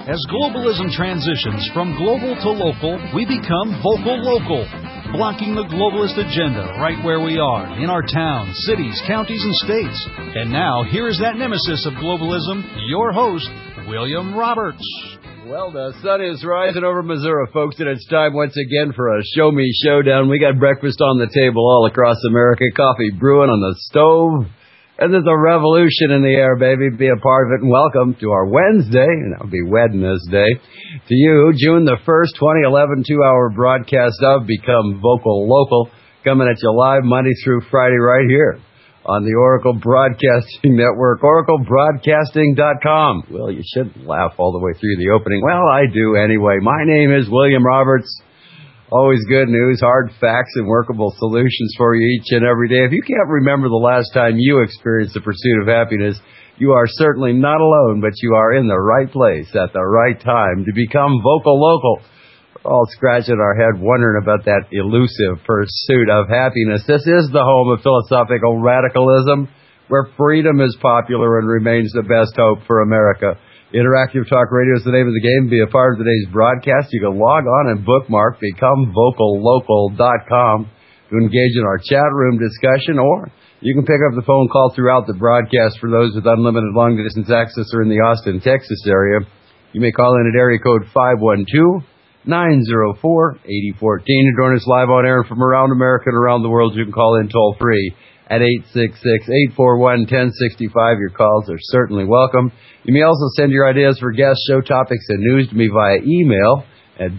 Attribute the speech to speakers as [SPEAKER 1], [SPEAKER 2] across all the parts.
[SPEAKER 1] As globalism transitions from global to local, we become vocal local, blocking the globalist agenda right where we are, in our towns, cities, counties, and states. And now, here is that nemesis of globalism, your host, William Roberts.
[SPEAKER 2] Well, the sun is rising over Missouri, folks, and it's time once again for a Show Me Showdown. We got breakfast on the table all across America, coffee brewing on the stove. And there's a revolution in the air, baby. Be a part of it, and welcome to our Wednesday, and that would be Wednesday, to you, June the 1st, 2011, 2-hour broadcast of Become Vocal Local, coming at you live Monday through Friday right here on the Oracle Broadcasting Network, oraclebroadcasting.com. Well, you shouldn't laugh all the way through the opening. Well, I do anyway. My name is William Roberts. Always good news, hard facts, and workable solutions for you each and every day. If you can't remember the last time you experienced the pursuit of happiness, you are certainly not alone, but you are in the right place at the right time to become vocal local. We're all scratching our head wondering about that elusive pursuit of happiness. This is the home of philosophical radicalism, where freedom is popular and remains the best hope for America. Interactive Talk Radio is the name of the game. Be a part of today's broadcast. You can log on and bookmark becomevocallocal.com to engage in our chat room discussion, or you can pick up the phone call throughout the broadcast for those with unlimited long-distance access or in the Austin, Texas area. You may call in at area code 512-904-8014 to join us live on air from around America and around the world. You can call in toll-free at 866-841-1065. Your calls are certainly welcome. You may also send your ideas for guests, show topics, and news to me via email at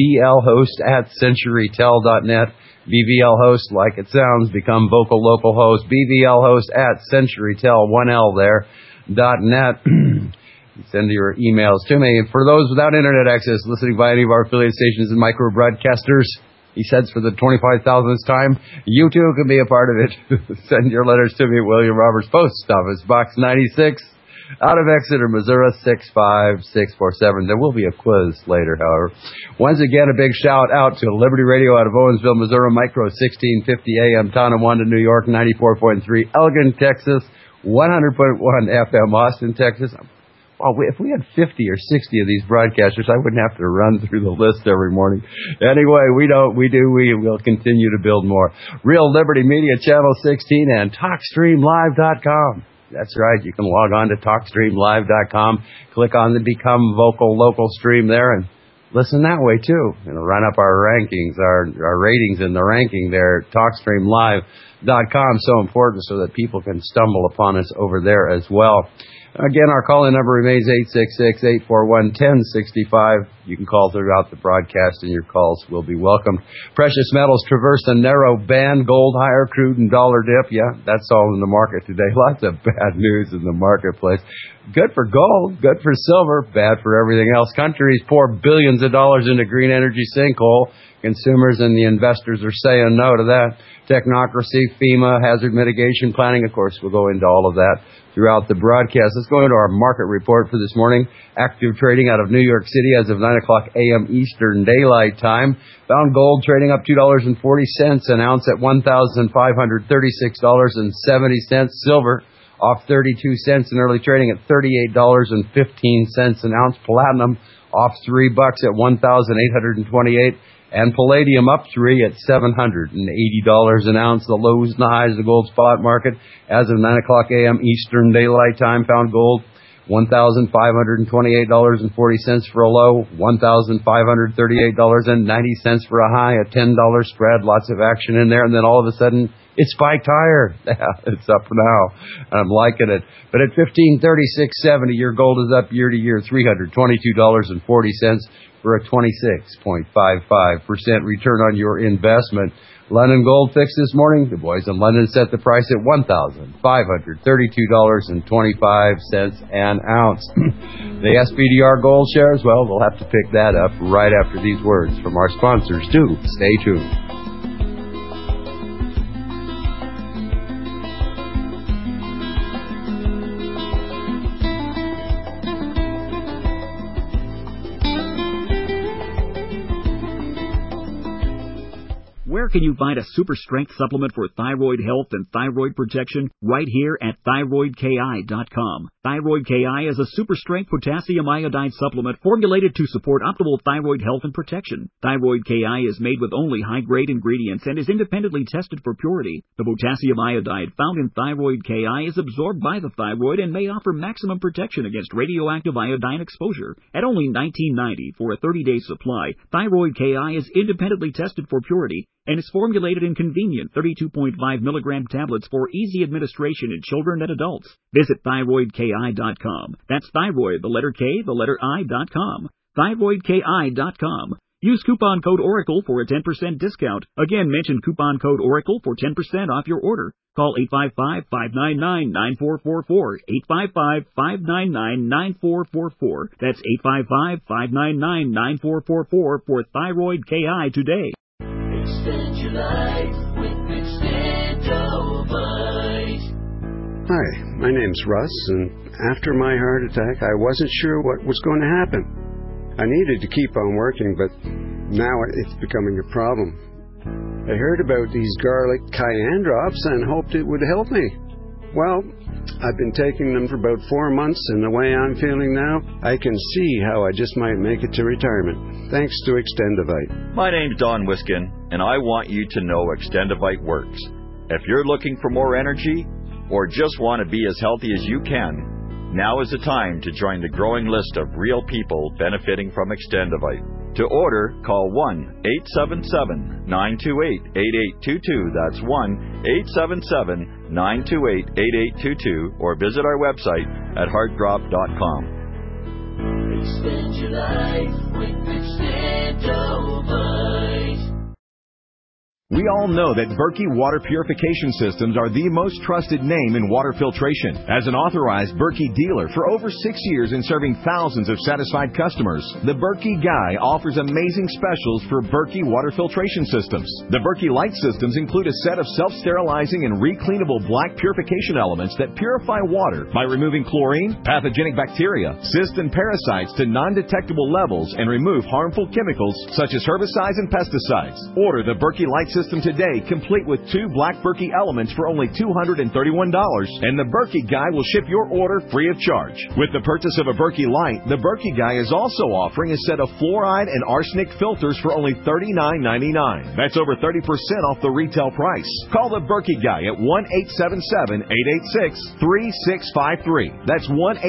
[SPEAKER 2] bvlhost@centurytel.net. BVLhost, like it sounds, become vocal local host. BVLhost@centurytel, 1L there, .net. Send your emails to me. For those without internet access, listening via any of our affiliate stations and micro broadcasters, he says for the 25,000th time, you too can be a part of it. Send your letters to me at William Roberts, Post Office Box 96, out of Exeter, Missouri, 65647. There will be a quiz later, however. Once again, a big shout out to Liberty Radio out of Owensville, Missouri, Micro 1650 AM, Tonawanda, New York, 94.3, Elgin, Texas, 100.1 FM, Austin, Texas. Well, if we had 50 or 60 of these broadcasters, I wouldn't have to run through the list every morning. Anyway, we will continue to build more. Real Liberty Media, Channel 16, and TalkStreamLive.com. That's right, you can log on to TalkStreamLive.com, click on the Become Vocal Local stream there, and listen that way, too. It'll run up our rankings, our ratings in the ranking there at TalkStreamLive.com. So important so that people can stumble upon us over there as well. Again, our call-in number remains 866-841-1065. You can call throughout the broadcast, and your calls will be welcomed. Precious metals traverse a narrow band. Gold higher, crude and dollar dip. Yeah, that's all in the market today. Lots of bad news in the marketplace. Good for gold, good for silver, bad for everything else. Countries pour billions of dollars into green energy sinkhole. Consumers and the investors are saying no to that. Technocracy, FEMA, hazard mitigation planning. Of course, we'll go into all of that throughout the broadcast. Let's go into our market report for this morning. Active trading out of New York City as of 9 o'clock a.m. Eastern Daylight Time. Found gold trading up $2.40 an ounce at $1,536.70. Silver off 32 cents in early trading at $38.15 an ounce. Platinum off $3 at $1,828. And palladium up 3 at $780 an ounce. The lows and the highs of the gold spot market as of 9 o'clock a.m. Eastern Daylight Time. Found gold $1,528.40 for a low, $1,538.90 for a high, a $10 spread. Lots of action in there. And then all of a sudden, it spiked higher. It's up now. I'm liking it. But at $1536.70, your gold is up year to year, $322.40 for a 26.55% return on your investment. London Gold fixed this morning. The boys in London set the price at $1,532.25 an ounce. The SPDR gold shares, well, we'll have to pick that up right after these words from our sponsors, too. Stay tuned.
[SPEAKER 3] Where can you find a super strength supplement for thyroid health and thyroid protection? Right here at thyroidki.com. Thyroid KI is a super strength potassium iodide supplement formulated to support optimal thyroid health and protection. Thyroid KI is made with only high-grade ingredients and is independently tested for purity. The potassium iodide found in Thyroid KI is absorbed by the thyroid and may offer maximum protection against radioactive iodine exposure. At only $19.90 for a 30-day supply, Thyroid KI is independently tested for purity and is formulated in convenient 32.5 milligram tablets for easy administration in children and adults. Visit thyroidki.com. That's thyroid, the letter K, the letter I.com. thyroidki.com. Use coupon code ORACLE for a 10% discount. Again, mention coupon code ORACLE for 10% off your order. Call 855-599-9444. 855-599-9444. That's 855-599-9444 for Thyroid KI today.
[SPEAKER 4] Extend your life with Extendovite.
[SPEAKER 5] Hi, my name's Russ, and after my heart attack, I wasn't sure what was going to happen. I needed to keep on working, but now it's becoming a problem. I heard about these garlic cayenne drops and hoped it would help me. Well, I've been taking them for about 4 months, and the way I'm feeling now, I can see how I just might make it to retirement, thanks to Extendovite.
[SPEAKER 6] My name's Don Wiskin, and I want you to know Extendovite works. If you're looking for more energy, or just want to be as healthy as you can, now is the time to join the growing list of real people benefiting from Extendovite. To order, call 1-877-928-8822. That's 1-877-928-8822, or visit our website at heartdrop.com.
[SPEAKER 4] Extend your life with Extendovite.
[SPEAKER 7] We all know that Berkey Water Purification Systems are the most trusted name in water filtration. As an authorized Berkey dealer for over 6 years and serving thousands of satisfied customers, the Berkey Guy offers amazing specials for Berkey Water Filtration Systems. The Berkey Light Systems include a set of self-sterilizing and recleanable black purification elements that purify water by removing chlorine, pathogenic bacteria, cysts, and parasites to non-detectable levels and remove harmful chemicals such as herbicides and pesticides. Order the Berkey Light System today, complete with 2 black Berkey elements for only $231, and the Berkey Guy will ship your order free of charge. With the purchase of a Berkey Light, the Berkey Guy is also offering a set of fluoride and arsenic filters for only $39.99. That's over 30% off the retail price. Call the Berkey Guy at 1-877-886-3653. That's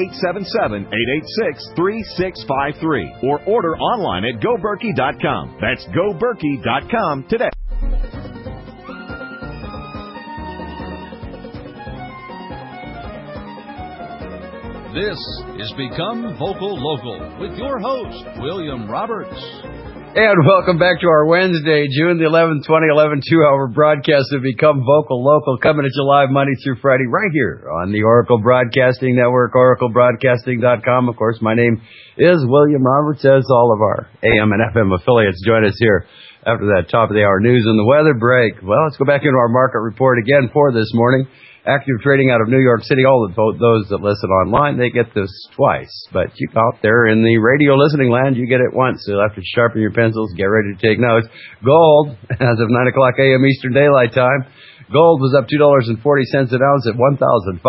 [SPEAKER 7] 1-877-886-3653. Or order online at GoBerkey.com. That's GoBerkey.com today.
[SPEAKER 1] This is Become Vocal Local with your host, William Roberts.
[SPEAKER 2] And welcome back to our Wednesday, June the 11th, 2011, 2-hour broadcast of Become Vocal Local, coming at you live Monday through Friday right here on the Oracle Broadcasting Network, oraclebroadcasting.com. Of course, my name is William Roberts, as all of our AM and FM affiliates join us here after that top of the hour news and the weather break. Well, let's go back into our market report again for this morning. Active trading out of New York City. All of those that listen online, they get this twice. But you out there in the radio listening land, you get it once. So you'll have to sharpen your pencils, get ready to take notes. Gold, as of 9 o'clock a.m. Eastern Daylight Time, gold was up $2.40 an ounce at $1,536.70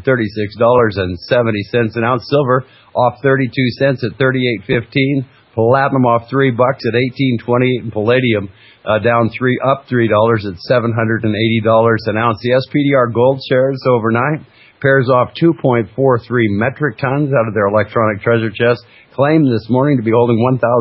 [SPEAKER 2] an ounce. Silver off 32 cents at $38.15. Platinum off $3 at $18.28, and palladium down up $3 at $780 an ounce. The SPDR gold shares overnight pairs off 2.43 metric tons out of their electronic treasure chest, claimed this morning to be holding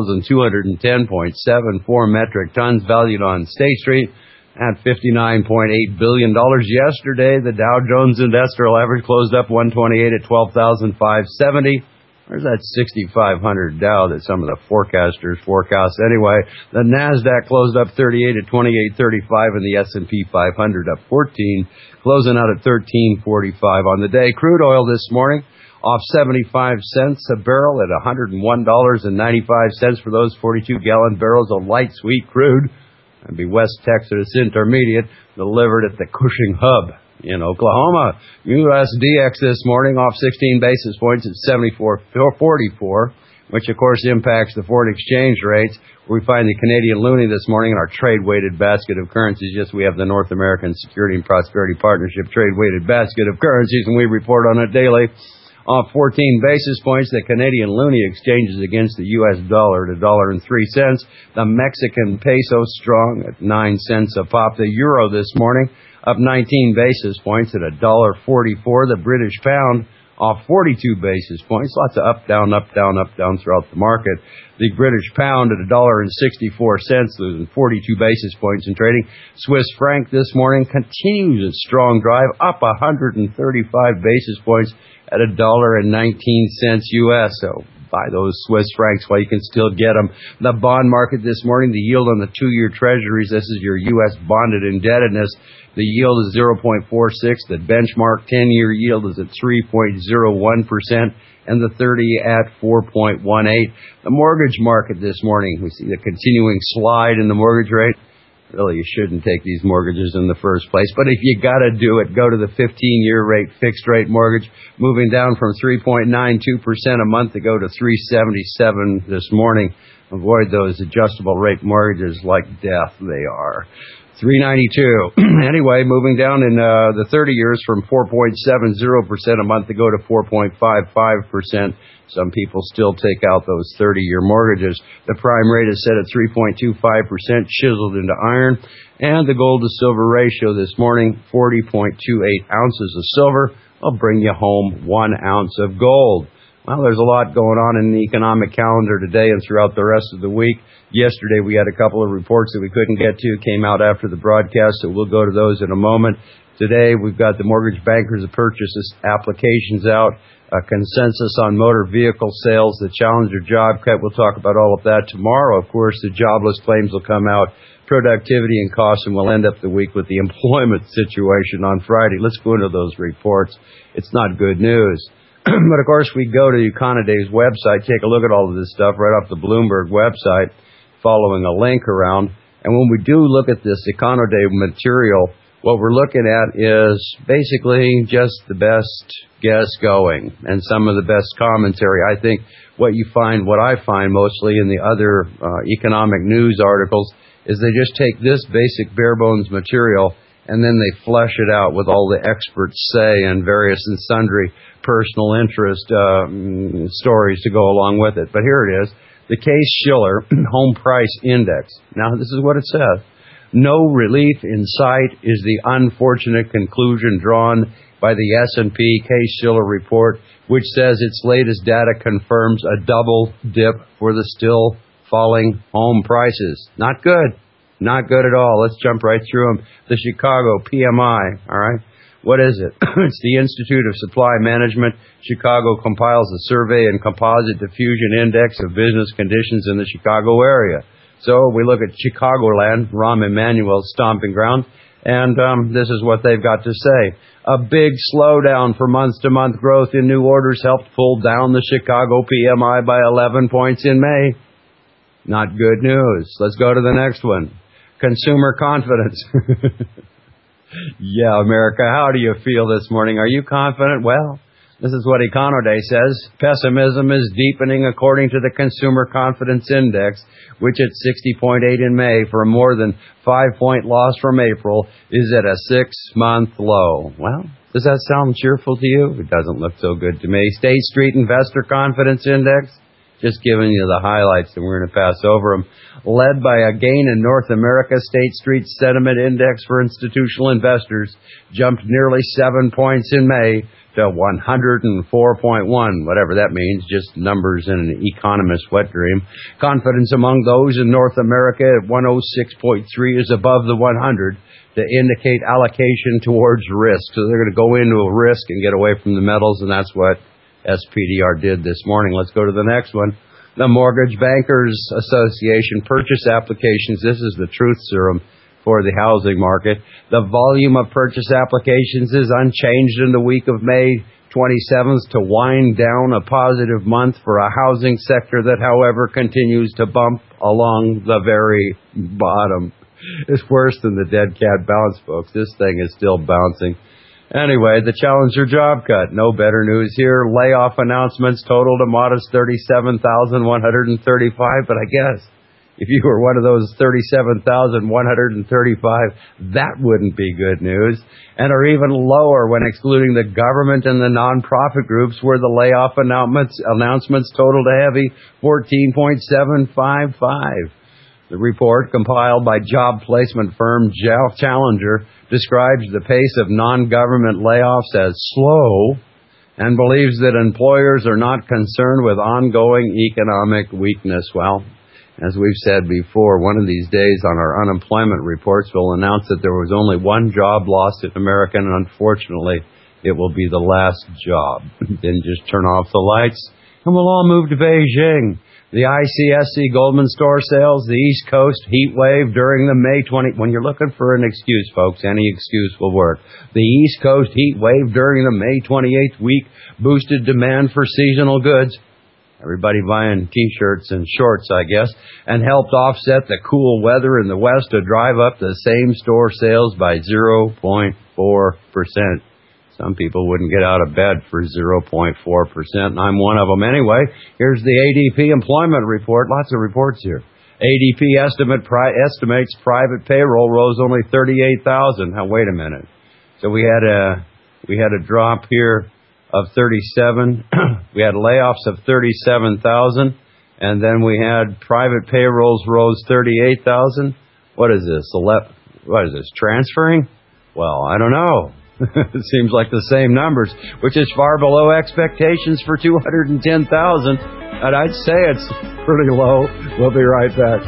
[SPEAKER 2] 1,210.74 metric tons, valued on State Street at $59.8 billion. Yesterday, the Dow Jones Industrial Average closed up 128 at 12,570. There's that 6,500 Dow that some of the forecasters forecast anyway. The NASDAQ closed up 38 at 28.35, and the S&P 500 up 14, closing out at 13.45 on the day. Crude oil this morning off 75 cents a barrel at $101.95 for those 42-gallon barrels of light sweet crude. That'd be West Texas Intermediate, delivered at the Cushing Hub in Oklahoma. USDX this morning off 16 basis points at 74.44. which of course impacts the foreign exchange rates. We find the Canadian loonie this morning in our trade-weighted basket of currencies. Yes, we have the North American Security and Prosperity Partnership trade-weighted basket of currencies, and we report on it daily. Off 14 basis points, the Canadian loonie exchanges against the U.S. dollar at $1.03. The Mexican peso strong at 9 cents a pop. The euro this morning up 19 basis points at $1.44. The British pound off 42 basis points. Lots of up, down throughout the market. The British pound at $1.64, losing 42 basis points in trading. Swiss franc this morning continues its strong drive, up 135 basis points at $1.19 U.S. So buy those Swiss francs while you can still get them. The bond market this morning, the yield on the 2-year treasuries, this is your U.S. bonded indebtedness. The yield is 0.46. The benchmark 10-year yield is at 3.01%, and the 30 at 4.18. The mortgage market this morning, we see the continuing slide in the mortgage rate. Really, you shouldn't take these mortgages in the first place. But if you got to do it, go to the 15-year rate, fixed rate mortgage, moving down from 3.92% a month ago to 3.77 this morning. Avoid those adjustable rate mortgages like death. They are. 3.92. Anyway, moving down in the 30 years from 4.70% a month ago to 4.55%. Some people still take out those 30-year mortgages. The prime rate is set at 3.25%, chiseled into iron. And the gold to silver ratio this morning, 40.28 ounces of silver will bring you home 1 ounce of gold. Well, there's a lot going on in the economic calendar today and throughout the rest of the week. Yesterday we had a couple of reports that we couldn't get to, came out after the broadcast, so we'll go to those in a moment. Today we've got the Mortgage Bankers Purchases applications out, a consensus on motor vehicle sales, the Challenger job cut. We'll talk about all of that tomorrow. Of course, the jobless claims will come out, productivity and costs, and we'll end up the week with the employment situation on Friday. Let's go into those reports. It's not good news. But of course, we go to Econoday's website, take a look at all of this stuff right off the Bloomberg website, following a link around. And when we do look at this Econoday material, what we're looking at is basically just the best guess going and some of the best commentary. I think what I find mostly in the other economic news articles is they just take this basic bare bones material and then they flesh it out with all the experts say and various and sundry personal interest stories to go along with it. But here it is, the Case-Shiller Home Price Index. Now, this is what it says. No relief in sight is the unfortunate conclusion drawn by the S&P Case-Shiller report, which says its latest data confirms a double dip for the still falling home prices. Not good. Not good at all. Let's jump right through them. The Chicago PMI, all right? What is it? It's the Institute of Supply Management. Chicago compiles a survey and composite diffusion index of business conditions in the Chicago area. So we look at Chicagoland, Rahm Emanuel's stomping ground, and this is what they've got to say. A big slowdown for month-to-month growth in new orders helped pull down the Chicago PMI by 11 points in May. Not good news. Let's go to the next one. Consumer confidence. Yeah, America, how do you feel this morning? Are you confident? Well, this is what Econoday says. Pessimism is deepening according to the Consumer Confidence Index, which at 60.8 in May for a more than 5-point loss from April is at a 6-month low. Well, does that sound cheerful to you? It doesn't look so good to me. State Street Investor Confidence Index, just giving you the highlights, and we're going to pass over them. Led by a gain in North America, State Street's Sentiment Index for institutional investors jumped nearly 7 points in May to 104.1, whatever that means, just numbers in an economist's wet dream. Confidence among those in North America at 106.3 is above the 100 to indicate allocation towards risk. So they're going to go into a risk and get away from the metals, and that's what SPDR did this morning. Let's go to the next one. The Mortgage Bankers Association purchase applications. This is the truth serum for the housing market. The volume of purchase applications is unchanged in the week of May 27th to wind down a positive month for a housing sector that, however, continues to bump along the very bottom. It's worse than the dead cat bounce, folks. This thing is still bouncing. Anyway, the Challenger job cut. No better news here. Layoff announcements totaled a modest 37,135, but I guess if you were one of those 37,135, that wouldn't be good news. And are even lower when excluding the government and the nonprofit groups, where the layoff announcements totaled a heavy 14.755. The report, compiled by job placement firm Challenger, describes the pace of non-government layoffs as slow and believes that employers are not concerned with ongoing economic weakness. Well, as we've said before, one of these days on our unemployment reports, we'll announce that there was only one job lost in America, and unfortunately, it will be the last job. Then just turn off the lights, and we'll all move to Beijing. The ICSC Goldman Store sales, the East Coast heat wave during the May 20... When you're looking for an excuse, folks, any excuse will work. The East Coast heat wave during the May 28th week boosted demand for seasonal goods. Everybody buying T-shirts and shorts, I guess, and helped offset the cool weather in the West to drive up the same-store sales by 0.4%. Some people wouldn't get out of bed for 0.4%, and I'm one of them anyway. Here's the ADP employment report. Lots of reports here. ADP estimates private payroll rose only 38,000. Now, wait a minute. So we had a drop here of 37. We had layoffs of 37,000, and then we had private payrolls rose 38,000. What is this? What is this? Transferring? Well, I don't know. It seems like the same numbers, which is far below expectations for 210,000. And I'd say it's pretty low. We'll be right back.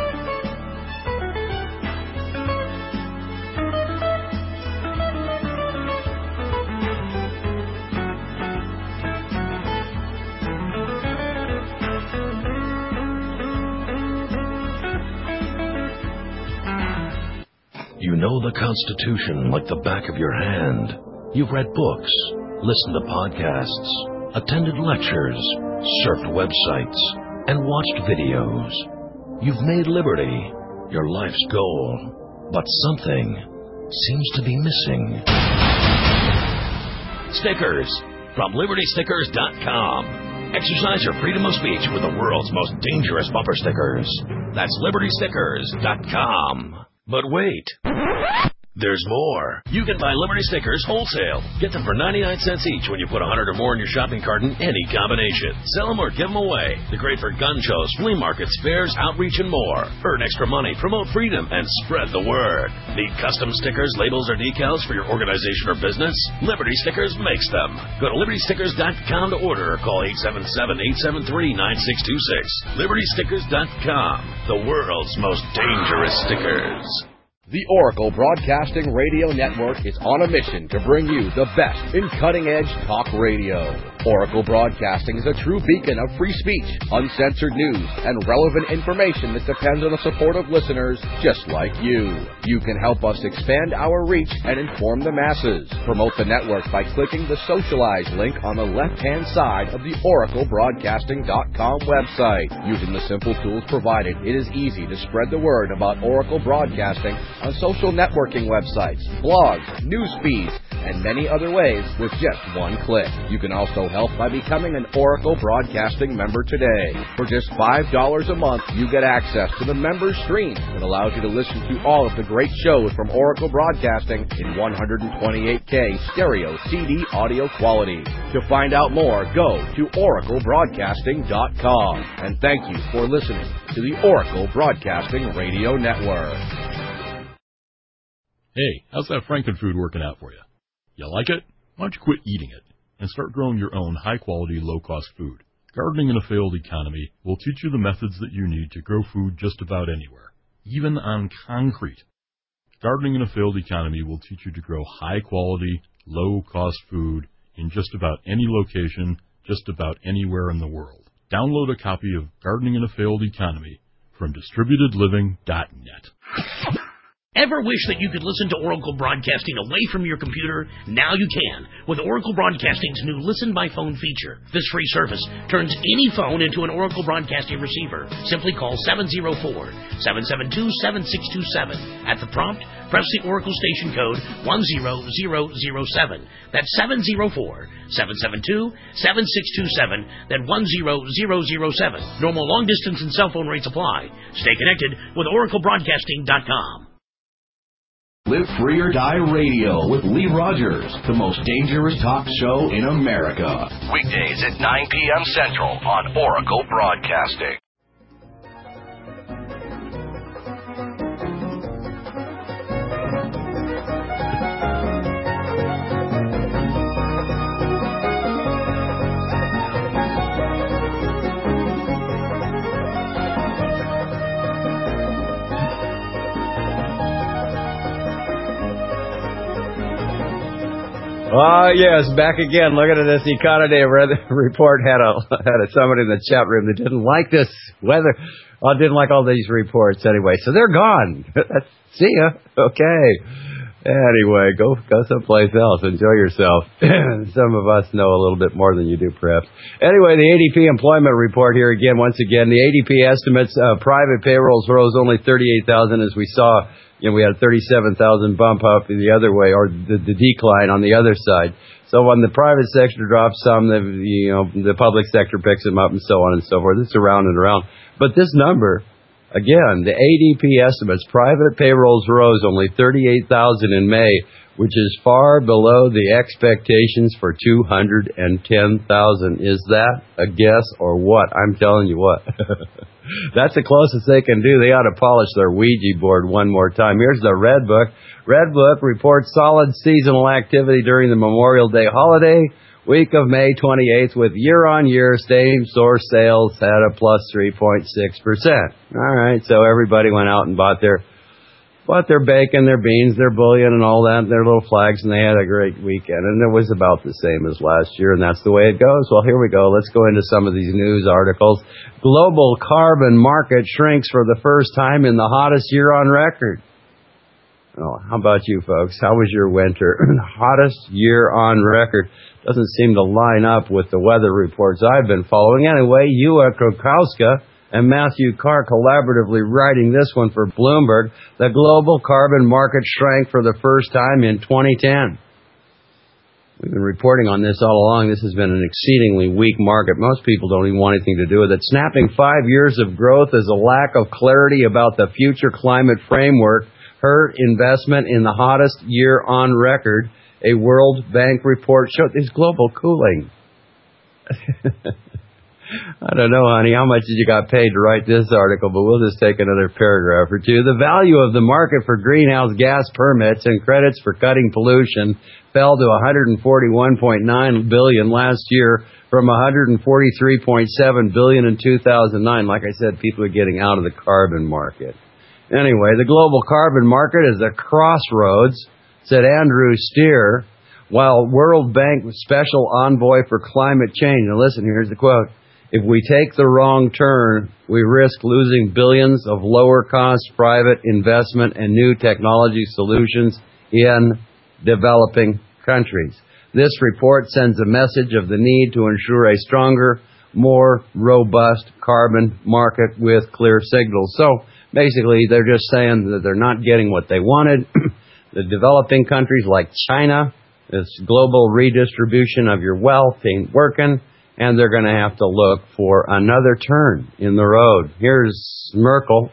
[SPEAKER 8] You know the Constitution like the back of your hand. You've read books, listened to podcasts, attended lectures, surfed websites, and watched videos. You've made liberty your life's goal, but something seems to be missing. Stickers from LibertyStickers.com. Exercise your freedom of speech with the world's most dangerous bumper stickers. That's LibertyStickers.com. But wait, there's more. You can buy Liberty Stickers wholesale. Get them for 99 cents each when you put 100 or more in your shopping cart in any combination. Sell them or give them away. They're great for gun shows, flea markets, fairs, outreach, and more. Earn extra money, promote freedom, and spread the word. Need custom stickers, labels, or decals for your organization or business? Liberty Stickers makes them. Go to LibertyStickers.com to order or call 877-873-9626. LibertyStickers.com, the world's most dangerous stickers.
[SPEAKER 9] The Oracle Broadcasting Radio Network is on a mission to bring you the best in cutting-edge talk radio. Oracle Broadcasting is a true beacon of free speech, uncensored news, and relevant information that depends on the support of listeners just like you. You can help us expand our reach and inform the masses. Promote the network by clicking the Socialize link on the left-hand side of the OracleBroadcasting.com website. Using the simple tools provided, it is easy to spread the word about Oracle Broadcasting on social networking websites, blogs, news feeds, and many other ways with just one click. You can also help by becoming an Oracle Broadcasting member today. For just $5 a month, you get access to the member stream that allows you to listen to all of the great shows from Oracle Broadcasting in 128K stereo CD audio quality. To find out more, go to OracleBroadcasting.com. And thank you for listening to the Oracle Broadcasting Radio Network.
[SPEAKER 10] Hey, how's that Frankenfood working out for you? You like it? Why don't you quit eating it and start growing your own high-quality, low-cost food? Gardening in a Failed Economy will teach you the methods that you need to grow food just about anywhere, even on concrete. Gardening in a Failed Economy will teach you to grow high-quality, low-cost food in just about any location, just about anywhere in the world. Download a copy of Gardening in a Failed Economy from DistributedLiving.net.
[SPEAKER 11] Ever wish that you could listen to Oracle Broadcasting away from your computer? Now you can with Oracle Broadcasting's new Listen by Phone feature. This free service turns any phone into an Oracle Broadcasting receiver. Simply call 704-772-7627. At the prompt, press the Oracle station code 10007. That's 704-772-7627. Then 10007. Normal long distance and cell phone rates apply. Stay connected with OracleBroadcasting.com.
[SPEAKER 7] Live Free or Die Radio with Lee Rogers, the most dangerous talk show in America.
[SPEAKER 9] Weekdays at 9 p.m. Central on Oracle Broadcasting.
[SPEAKER 2] Yes, back again. Looking at this economy report. Had somebody in the chat room that didn't like this weather. Well, didn't like all these reports anyway. So they're gone. See ya. Okay. Anyway, go someplace else. Enjoy yourself. Some of us know a little bit more than you do, perhaps. Anyway, the ADP employment report here again. Once again, the ADP estimates private payrolls rose only 38,000, as we saw. We had a 37,000 bump up the other way, or the decline on the other side. So when the private sector drops some, the public sector picks them up, and so on and so forth. It's around and around. But this number, again, the ADP estimates private payrolls rose only 38,000 in May, which is far below the expectations for 210,000. Is that a guess or what? I'm telling you what. That's the closest they can do. They ought to polish their Ouija board one more time. Here's the Red Book. Red Book reports solid seasonal activity during the Memorial Day holiday week of May 28th, with year-on-year same-store sales at a plus 3.6%. All right, so everybody went out and bought their bacon, their beans, their bullion, and all that, their little flags, and they had a great weekend. And it was about the same as last year, and that's the way it goes. Well, here we go. Let's go into some of these news articles. Global carbon market shrinks for the first time in the hottest year on record. Oh, how about you folks? How was your winter? Hottest year on record. Doesn't seem to line up with the weather reports I've been following. Anyway, Ewa Krokowska and Matthew Carr collaboratively writing this one for Bloomberg. The global carbon market shrank for the first time in 2010. We've been reporting on this all along. This has been an exceedingly weak market. Most people don't even want anything to do with it. Snapping 5 years of growth as a lack of clarity about the future climate framework hurt investment in the hottest year on record. A World Bank report showed this global cooling. I don't know, honey, how much did you got paid to write this article, but we'll just take another paragraph or two. The value of the market for greenhouse gas permits and credits for cutting pollution fell to $141.9 billion last year from $143.7 billion in 2009. Like I said, people are getting out of the carbon market. Anyway, the global carbon market is a crossroads, said Andrew Steer, while World Bank Special Envoy for Climate Change. Now listen, here's the quote. If we take the wrong turn, we risk losing billions of lower-cost private investment and new technology solutions in developing countries. This report sends a message of the need to ensure a stronger, more robust carbon market with clear signals. So basically, they're just saying that they're not getting what they wanted. The developing countries like China, this global redistribution of your wealth ain't working, and they're going to have to look for another turn in the road. Here's Merkel.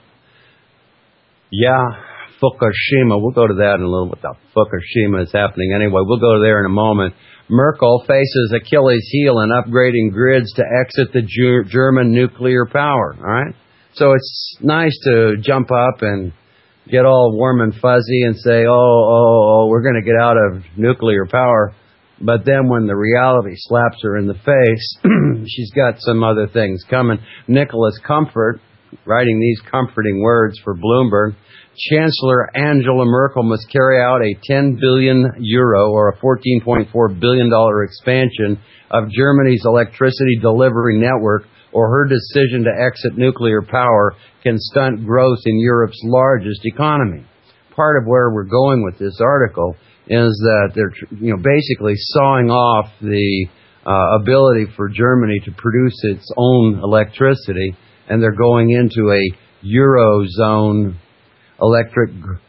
[SPEAKER 2] Yeah, Fukushima. We'll go to that in a little bit. The Fukushima is happening anyway. We'll go there in a moment. Merkel faces Achilles' heel in upgrading grids to exit the German nuclear power. All right? So it's nice to jump up and get all warm and fuzzy and say, oh, we're going to get out of nuclear power. But then when the reality slaps her in the face, she's got some other things coming. Nicholas Comfort, writing these comforting words for Bloomberg, Chancellor Angela Merkel must carry out a 10 billion euro or a $14.4 billion expansion of Germany's electricity delivery network, or her decision to exit nuclear power can stunt growth in Europe's largest economy. Part of where we're going with this article is that they're basically sawing off the ability for Germany to produce its own electricity, and they're going into a Eurozone electric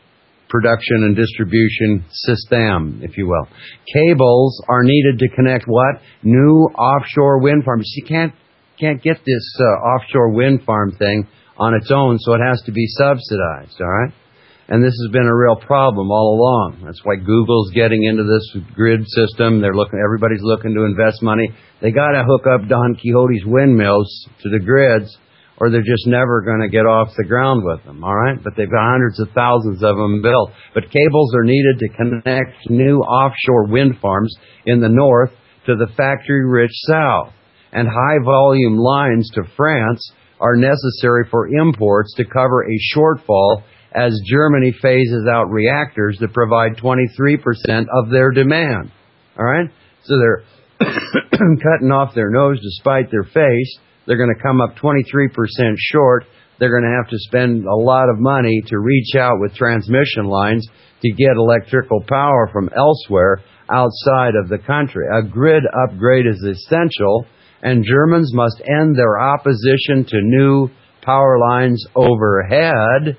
[SPEAKER 2] production and distribution system, if you will. Cables are needed to connect what? New offshore wind farms. You can't get this offshore wind farm thing on its own, so it has to be subsidized, all right? And this has been a real problem all along. That's why Google's getting into this grid system. Everybody's looking to invest money. They got to hook up Don Quixote's windmills to the grids, or they're just never going to get off the ground with them, all right? But they've got hundreds of thousands of them built. But cables are needed to connect new offshore wind farms in the north to the factory-rich south. And high-volume lines to France are necessary for imports to cover a shortfall as Germany phases out reactors that provide 23% of their demand, all right? So they're cutting off their nose to spite their face. They're going to come up 23% short. They're going to have to spend a lot of money to reach out with transmission lines to get electrical power from elsewhere outside of the country. A grid upgrade is essential, and Germans must end their opposition to new power lines overhead.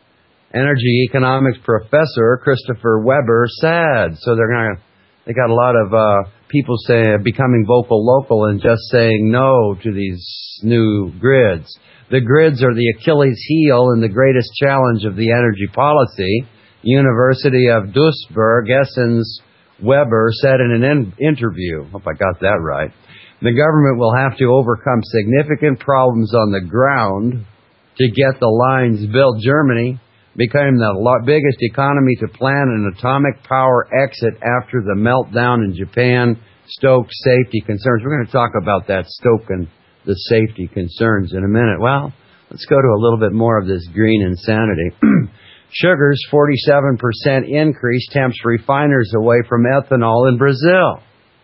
[SPEAKER 2] Energy economics professor Christopher Weber said. So they got a lot of people becoming vocal local and just saying no to these new grids. The grids are the Achilles heel and the greatest challenge of the energy policy. University of Duisburg, Essen's Weber said in an interview, hope I got that right, the government will have to overcome significant problems on the ground to get the lines built. Germany became the biggest economy to plan an atomic power exit after the meltdown in Japan stoked safety concerns. We're going to talk about that stoking the safety concerns in a minute. Well, let's go to a little bit more of this green insanity. Sugar's 47% increase tempts refiners away from ethanol in Brazil.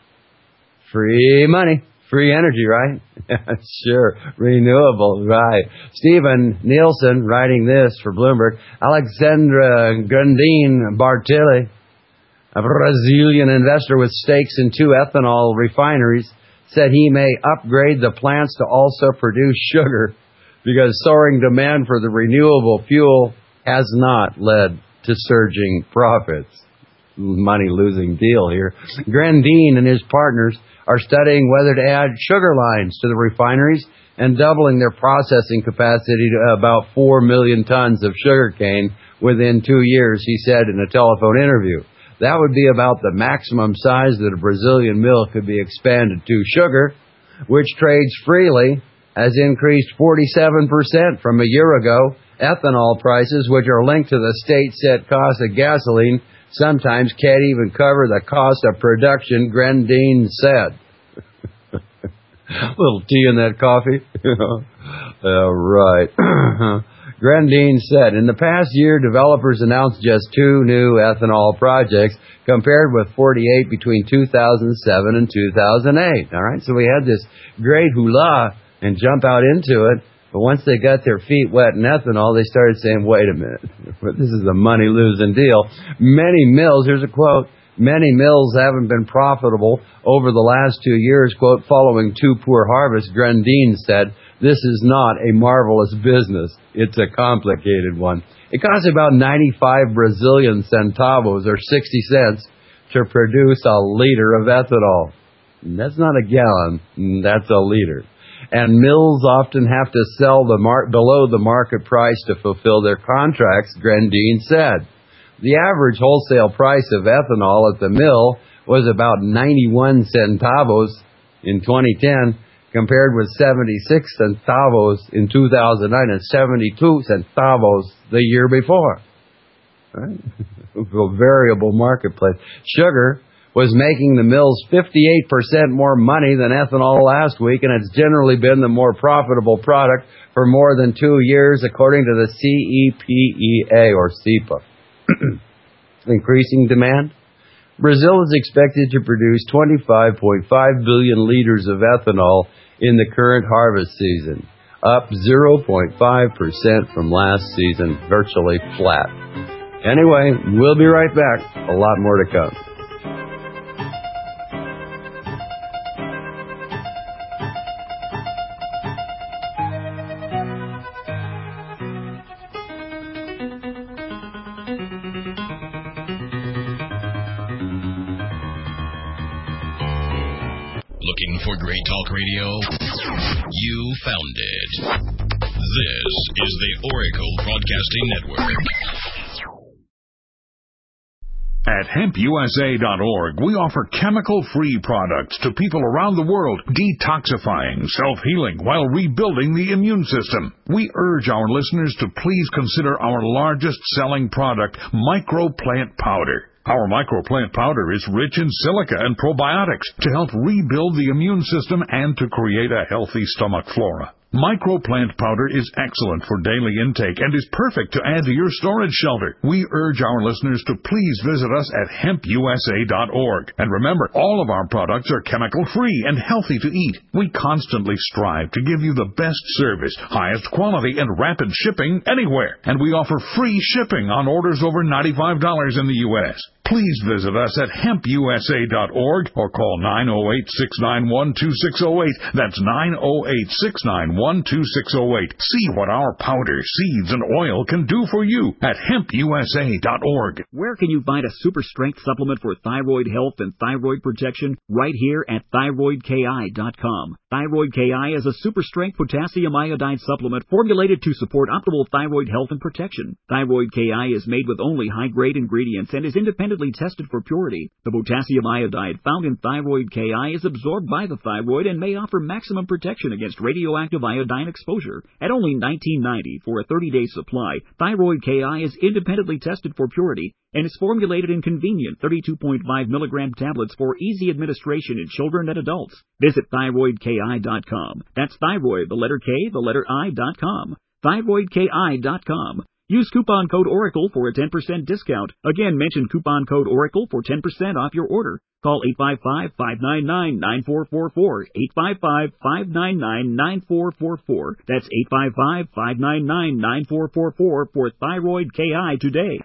[SPEAKER 2] Free money. Free energy, right? Sure. Renewable, right. Stephen Nielsen, writing this for Bloomberg. Alexandra Grandin Bartili, a Brazilian investor with stakes in 2 ethanol refineries, said he may upgrade the plants to also produce sugar because soaring demand for the renewable fuel has not led to surging profits. Money-losing deal here. Grandin and his partners are studying whether to add sugar lines to the refineries and doubling their processing capacity to about 4 million tons of sugarcane within 2 years, he said in a telephone interview. That would be about the maximum size that a Brazilian mill could be expanded to. Sugar, which trades freely, has increased 47% from a year ago. Ethanol prices, which are linked to the state-set cost of gasoline, sometimes can't even cover the cost of production, Grandin said. Little tea in that coffee? Right. Grandin said, in the past year, developers announced just 2 new ethanol projects, compared with 48 between 2007 and 2008. All right, so we had this great hula and jump out into it. But once they got their feet wet in ethanol, they started saying, wait a minute, this is a money-losing deal. Many mills, here's a quote, many mills haven't been profitable over the last 2 years, quote, following 2 poor harvests. Grandin said, this is not a marvelous business. It's a complicated one. It costs about 95 Brazilian centavos, or 60 cents, to produce a liter of ethanol. That's not a gallon, that's a liter. And mills often have to sell below the market price to fulfill their contracts, Grandin said. The average wholesale price of ethanol at the mill was about 91 centavos in 2010, compared with 76 centavos in 2009 and 72 centavos the year before. Right? A variable marketplace. Sugar was making the mills 58% more money than ethanol last week, and it's generally been the more profitable product for more than 2 years, according to the CEPEA, or CEPA. Increasing demand. Brazil is expected to produce 25.5 billion liters of ethanol in the current harvest season, up 0.5% from last season, virtually flat. Anyway, we'll be right back. A lot more to come.
[SPEAKER 8] Looking for great talk radio? You found it. This is the Oracle Broadcasting Network.
[SPEAKER 12] At hempusa.org, we offer chemical-free products to people around the world, detoxifying, self-healing, while rebuilding the immune system. We urge our listeners to please consider our largest-selling product, Microplant Powder. Our Microplant Powder is rich in silica and probiotics to help rebuild the immune system and to create a healthy stomach flora. Microplant Powder is excellent for daily intake and is perfect to add to your storage shelter. We urge our listeners to please visit us at hempusa.org. And remember, all of our products are chemical-free and healthy to eat. We constantly strive to give you the best service, highest quality, and rapid shipping anywhere. And we offer free shipping on orders over $95 in the U.S. Please visit us at hempusa.org or call 908-691-2608. That's 908-691-2608. See what our powder, seeds, and oil can do for you at hempusa.org.
[SPEAKER 3] Where can you find a super strength supplement for thyroid health and thyroid protection? Right here at thyroidki.com. Thyroid KI is a super strength potassium iodide supplement formulated to support optimal thyroid health and protection. Thyroid KI is made with only high-grade ingredients and is independently tested for purity. The potassium iodide found in Thyroid KI is absorbed by the thyroid and may offer maximum protection against radioactive iodine exposure. At only $19.90 for a 30-day supply, Thyroid KI is independently tested for purity and is formulated in convenient 32.5 milligram tablets for easy administration in children and adults. Visit thyroidki.com. That's thyroid, the letter K, the letter I.com. thyroidki.com. Use coupon code ORACLE for a 10% discount. Again, mention coupon code ORACLE for 10% off your order. Call 855-599-9444. 855-599-9444. That's 855-599-9444 for Thyroid KI today.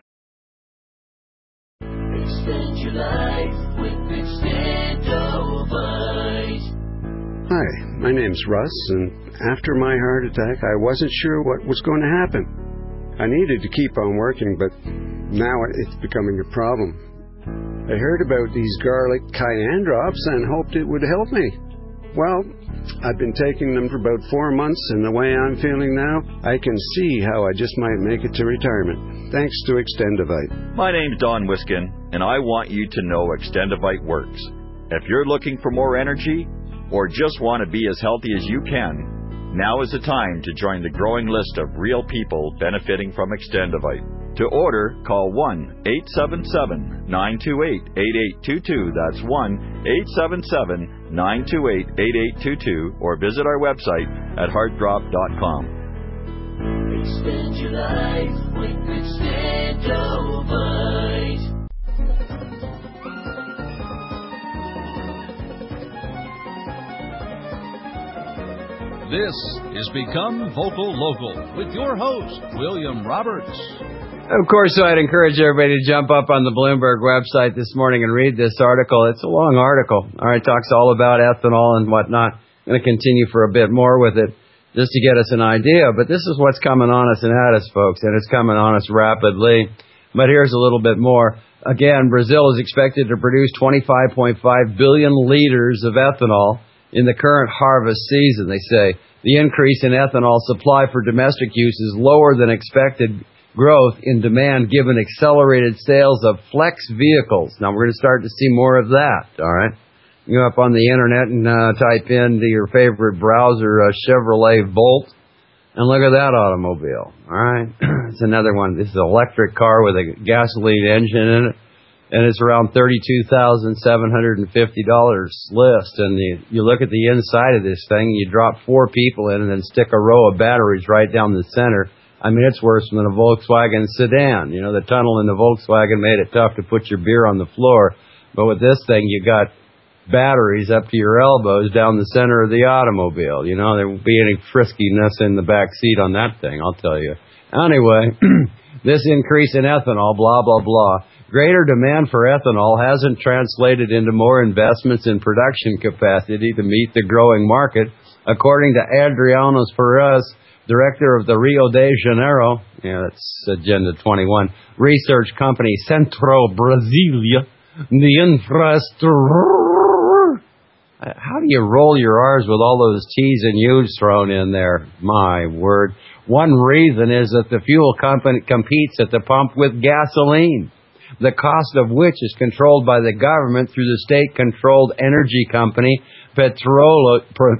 [SPEAKER 4] Extend your life with Extendovite.
[SPEAKER 5] Hi, my name's Russ, and after my heart attack, I wasn't sure what was going to happen. I needed to keep on working, but now it's becoming a problem. I heard about these garlic cayenne drops and hoped it would help me. Well, I've been taking them for about 4 months, and the way I'm feeling now, I can see how I just might make it to retirement. Thanks to Extendovite.
[SPEAKER 6] My name's Don Wiskin, and I want you to know Extendovite works. If you're looking for more energy, or just want to be as healthy as you can, now is the time to join the growing list of real people benefiting from Extendovite. To order, call 1-877-928-8822. That's 1-877-928-8822. Or visit our website at heartdrop.com.
[SPEAKER 4] Extend your life with Extendovite.
[SPEAKER 1] This is Become Vocal Local with your host, William Roberts.
[SPEAKER 2] Of course, I'd encourage everybody to jump up on the Bloomberg website this morning and read this article. It's a long article. All right, talks all about ethanol and whatnot. I'm going to continue for a bit more with it just to get us an idea. But this is what's coming on us and at us, folks, and it's coming on us rapidly. But here's a little bit more. Again, Brazil is expected to produce 25.5 billion liters of ethanol in the current harvest season, they say. The increase in ethanol supply for domestic use is lower than expected growth in demand given accelerated sales of flex vehicles. Now, we're going to start to see more of that, all right? You go up on the internet and type into your favorite browser Chevrolet Volt, and look at that automobile, all right? It's another one. This is an electric car with a gasoline engine in it. And it's around $32,750 list. And you look at the inside of this thing, you drop 4 people in and then stick a row of batteries right down the center. I mean, it's worse than a Volkswagen sedan. You know, the tunnel in the Volkswagen made it tough to put your beer on the floor. But with this thing, you got batteries up to your elbows down the center of the automobile. You know, there won't be any friskiness in the back seat on that thing, I'll tell you. Anyway, this increase in ethanol, blah, blah, blah. Greater demand for ethanol hasn't translated into more investments in production capacity to meet the growing market, according to Adriano Perez, director of the Rio de Janeiro, that's Agenda 21, research company Centro Brasilia, the infrastructure. How do you roll your R's with all those T's and U's thrown in there? My word. One reason is that the fuel company competes at the pump with gasoline, the cost of which is controlled by the government through the state-controlled energy company Petróleo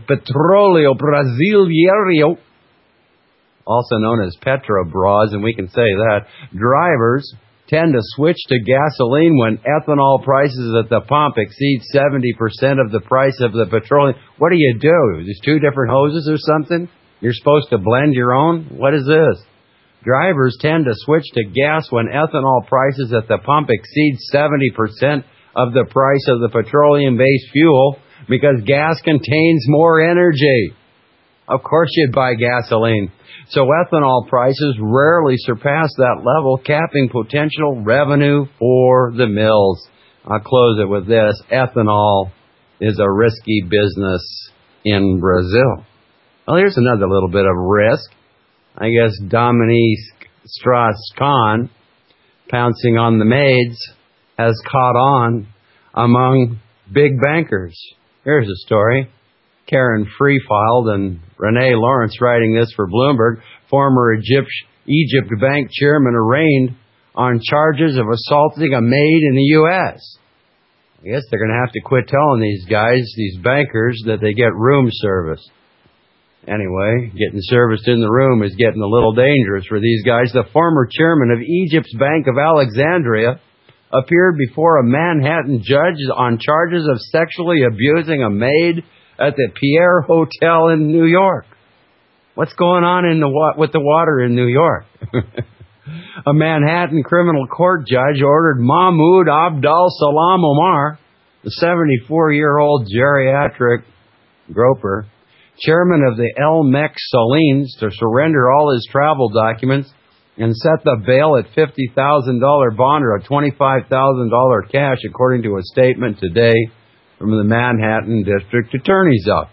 [SPEAKER 2] Brasileiro, also known as Petrobras, and we can say that. Drivers tend to switch to gasoline when ethanol prices at the pump exceed 70% of the price of the petroleum. What do you do? There's two different hoses or something? You're supposed to blend your own? What is this? Drivers tend to switch to gas when ethanol prices at the pump exceed 70% of the price of the petroleum-based fuel because gas contains more energy. Of course you'd buy gasoline. So ethanol prices rarely surpass that level, capping potential revenue for the mills. I'll close it with this. Ethanol is a risky business in Brazil. Well, here's another little bit of risk. I guess Dominique Strauss-Kahn, pouncing on the maids, has caught on among big bankers. Here's a story. Karen Freefeld and Renee Lawrence writing this for Bloomberg. Former Egypt bank chairman arraigned on charges of assaulting a maid in the U.S. I guess they're going to have to quit telling these guys, these bankers, that they get room service. Anyway, getting serviced in the room is getting a little dangerous for these guys. The former chairman of Egypt's Bank of Alexandria appeared before a Manhattan judge on charges of sexually abusing a maid at the Pierre Hotel in New York. What's going on with the water in New York? A Manhattan criminal court judge ordered Mahmoud Abdul Salam Omar, the 74-year-old geriatric groper, chairman of the El Mek Salines, to surrender all his travel documents and set the bail at $50,000 bond or a $25,000 cash, according to a statement today from the Manhattan District Attorney's Office.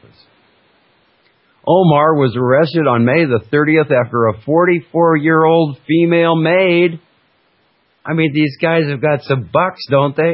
[SPEAKER 2] Omar was arrested on May the 30th after a 44-year-old female maid. I mean, these guys have got some bucks, don't they?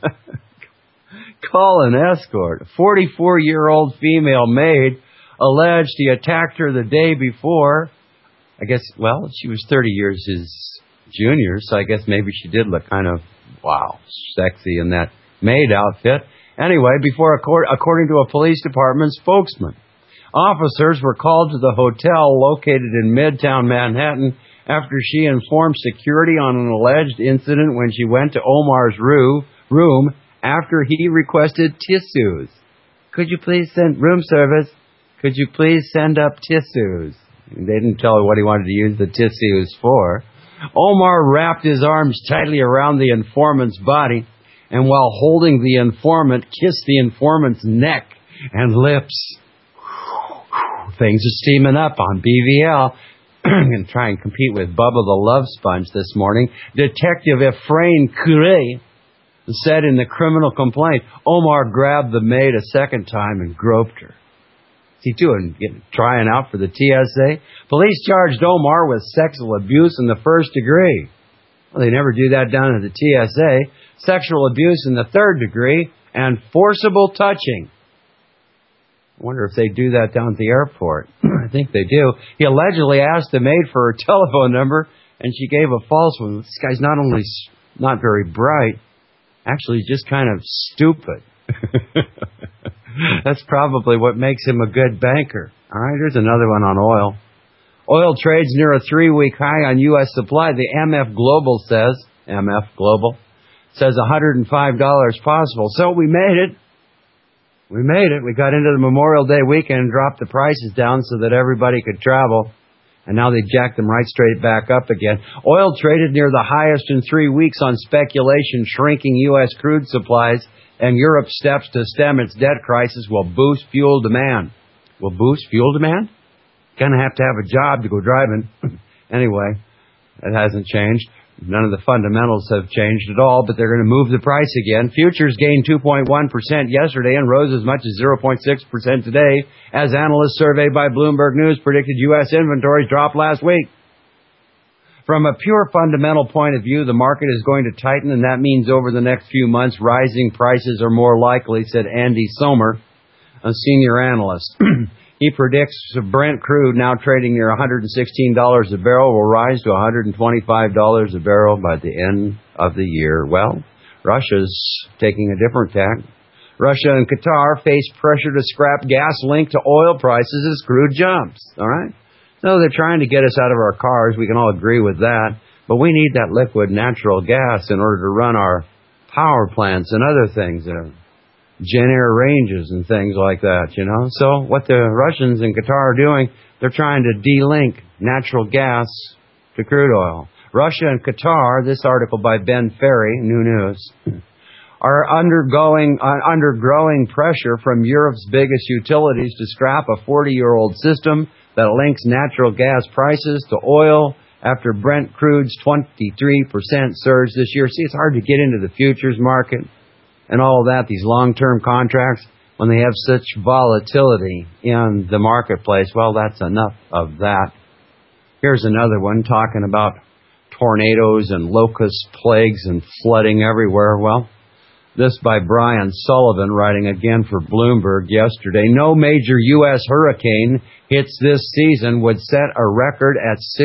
[SPEAKER 2] Call an escort. A 44-year-old female maid alleged he attacked her the day before. I guess, well, she was 30 years his junior, so I guess maybe she did look kind of, wow, sexy in that maid outfit. Anyway, before a court, according to a police department spokesman, officers were called to the hotel located in Midtown Manhattan after she informed security on an alleged incident when she went to Omar's room after he requested tissues. Could you please send room service? Could you please send up tissues? They didn't tell her what he wanted to use the tissues for. Omar wrapped his arms tightly around the informant's body and while holding the informant, kissed the informant's neck and lips. Things are steaming up on BVL. I'm going to try and compete with Bubba the Love Sponge this morning. Detective Efrain Curé said in the criminal complaint, Omar grabbed the maid a second time and groped her. What's he doing? Trying out for the TSA? Police charged Omar with sexual abuse in the first degree. Well, they never do that down at the TSA. Sexual abuse in the third degree and forcible touching. I wonder if they do that down at the airport. I think they do. He allegedly asked the maid for her telephone number, and she gave a false one. This guy's not only not very bright, actually just kind of stupid. That's probably what makes him a good banker. All right, here's another one on oil. Oil trades near a 3-week high on U.S. supply. The MF Global says $105 possible. So we made it. We made it. We got into the Memorial Day weekend and dropped the prices down so that everybody could travel. And now they jacked them right straight back up again. Oil traded near the highest in 3 weeks on speculation. Shrinking U.S. crude supplies and Europe's steps to stem its debt crisis will boost fuel demand. Will boost fuel demand? Gonna have to have a job to go driving. Anyway, it hasn't changed. None of the fundamentals have changed at all, but they're going to move the price again. Futures gained 2.1% yesterday and rose as much as 0.6% today, as analysts surveyed by Bloomberg News predicted U.S. inventories dropped last week. From a pure fundamental point of view, the market is going to tighten, and that means over the next few months, rising prices are more likely, said Andy Sommer, a senior analyst. He predicts Brent crude, now trading near $116 a barrel, will rise to $125 a barrel by the end of the year. Well, Russia's taking a different tack. Russia and Qatar face pressure to scrap gas linked to oil prices as crude jumps. All right? So they're trying to get us out of our cars. We can all agree with that. But we need that liquid natural gas in order to run our power plants and other things, Genair ranges and things like that, So what the Russians and Qatar are doing, they're trying to de-link natural gas to crude oil. Russia and Qatar, this article by Ben Ferry, New News, are under growing pressure from Europe's biggest utilities to scrap a 40-year-old system that links natural gas prices to oil after Brent crude's 23% surge this year. See, it's hard to get into the futures market and all of that, these long-term contracts, when they have such volatility in the marketplace. Well, that's enough of that. Here's another one talking about tornadoes and locust plagues and flooding everywhere. Well, this by Brian Sullivan, writing again for Bloomberg yesterday. No major U.S. hurricane hits this season would set a record at the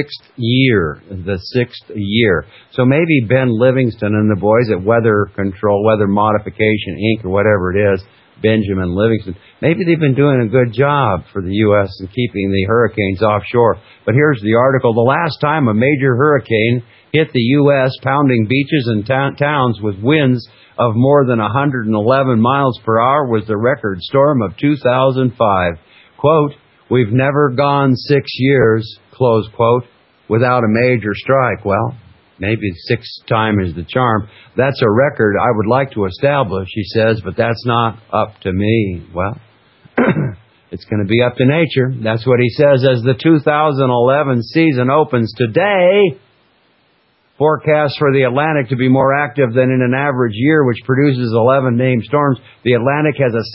[SPEAKER 2] sixth year. So maybe Ben Livingston and the boys at Weather Control, Weather Modification, Inc., or whatever it is, Benjamin Livingston, maybe they've been doing a good job for the U.S. in keeping the hurricanes offshore. But here's the article. The last time a major hurricane hit the U.S., pounding beaches and towns with winds of more than 111 miles per hour, was the record storm of 2005. Quote, "We've never gone 6 years," close quote, "without a major strike." Well, maybe 6 times is the charm. That's a record I would like to establish, he says, but that's not up to me. Well, it's going to be up to nature. That's what he says as the 2011 season opens today. Forecast for the Atlantic to be more active than in an average year, which produces 11 named storms. The Atlantic has a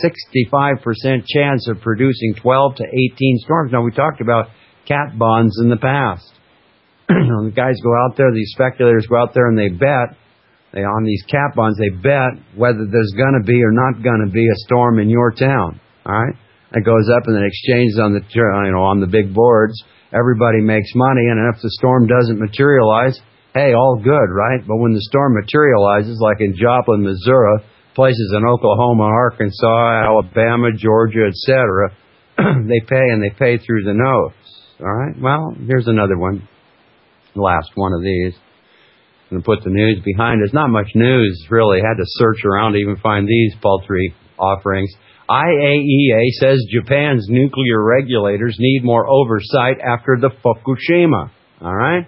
[SPEAKER 2] 65% chance of producing 12 to 18 storms. Now, we talked about cat bonds in the past. The guys go out there, these speculators go out there and they bet, on these cat bonds, they bet whether there's going to be or not going to be a storm in your town. All right? It goes up and then exchanges on the big boards. Everybody makes money, and if the storm doesn't materialize, hey, all good, right? But when the storm materializes, like in Joplin, Missouri, places in Oklahoma, Arkansas, Alabama, Georgia, etc., they pay through the nose. All right? Well, here's another one. The last one of these. I'm going to put the news behind us. Not much news, really. Had to search around to even find these paltry offerings. IAEA says Japan's nuclear regulators need more oversight after the Fukushima. All right?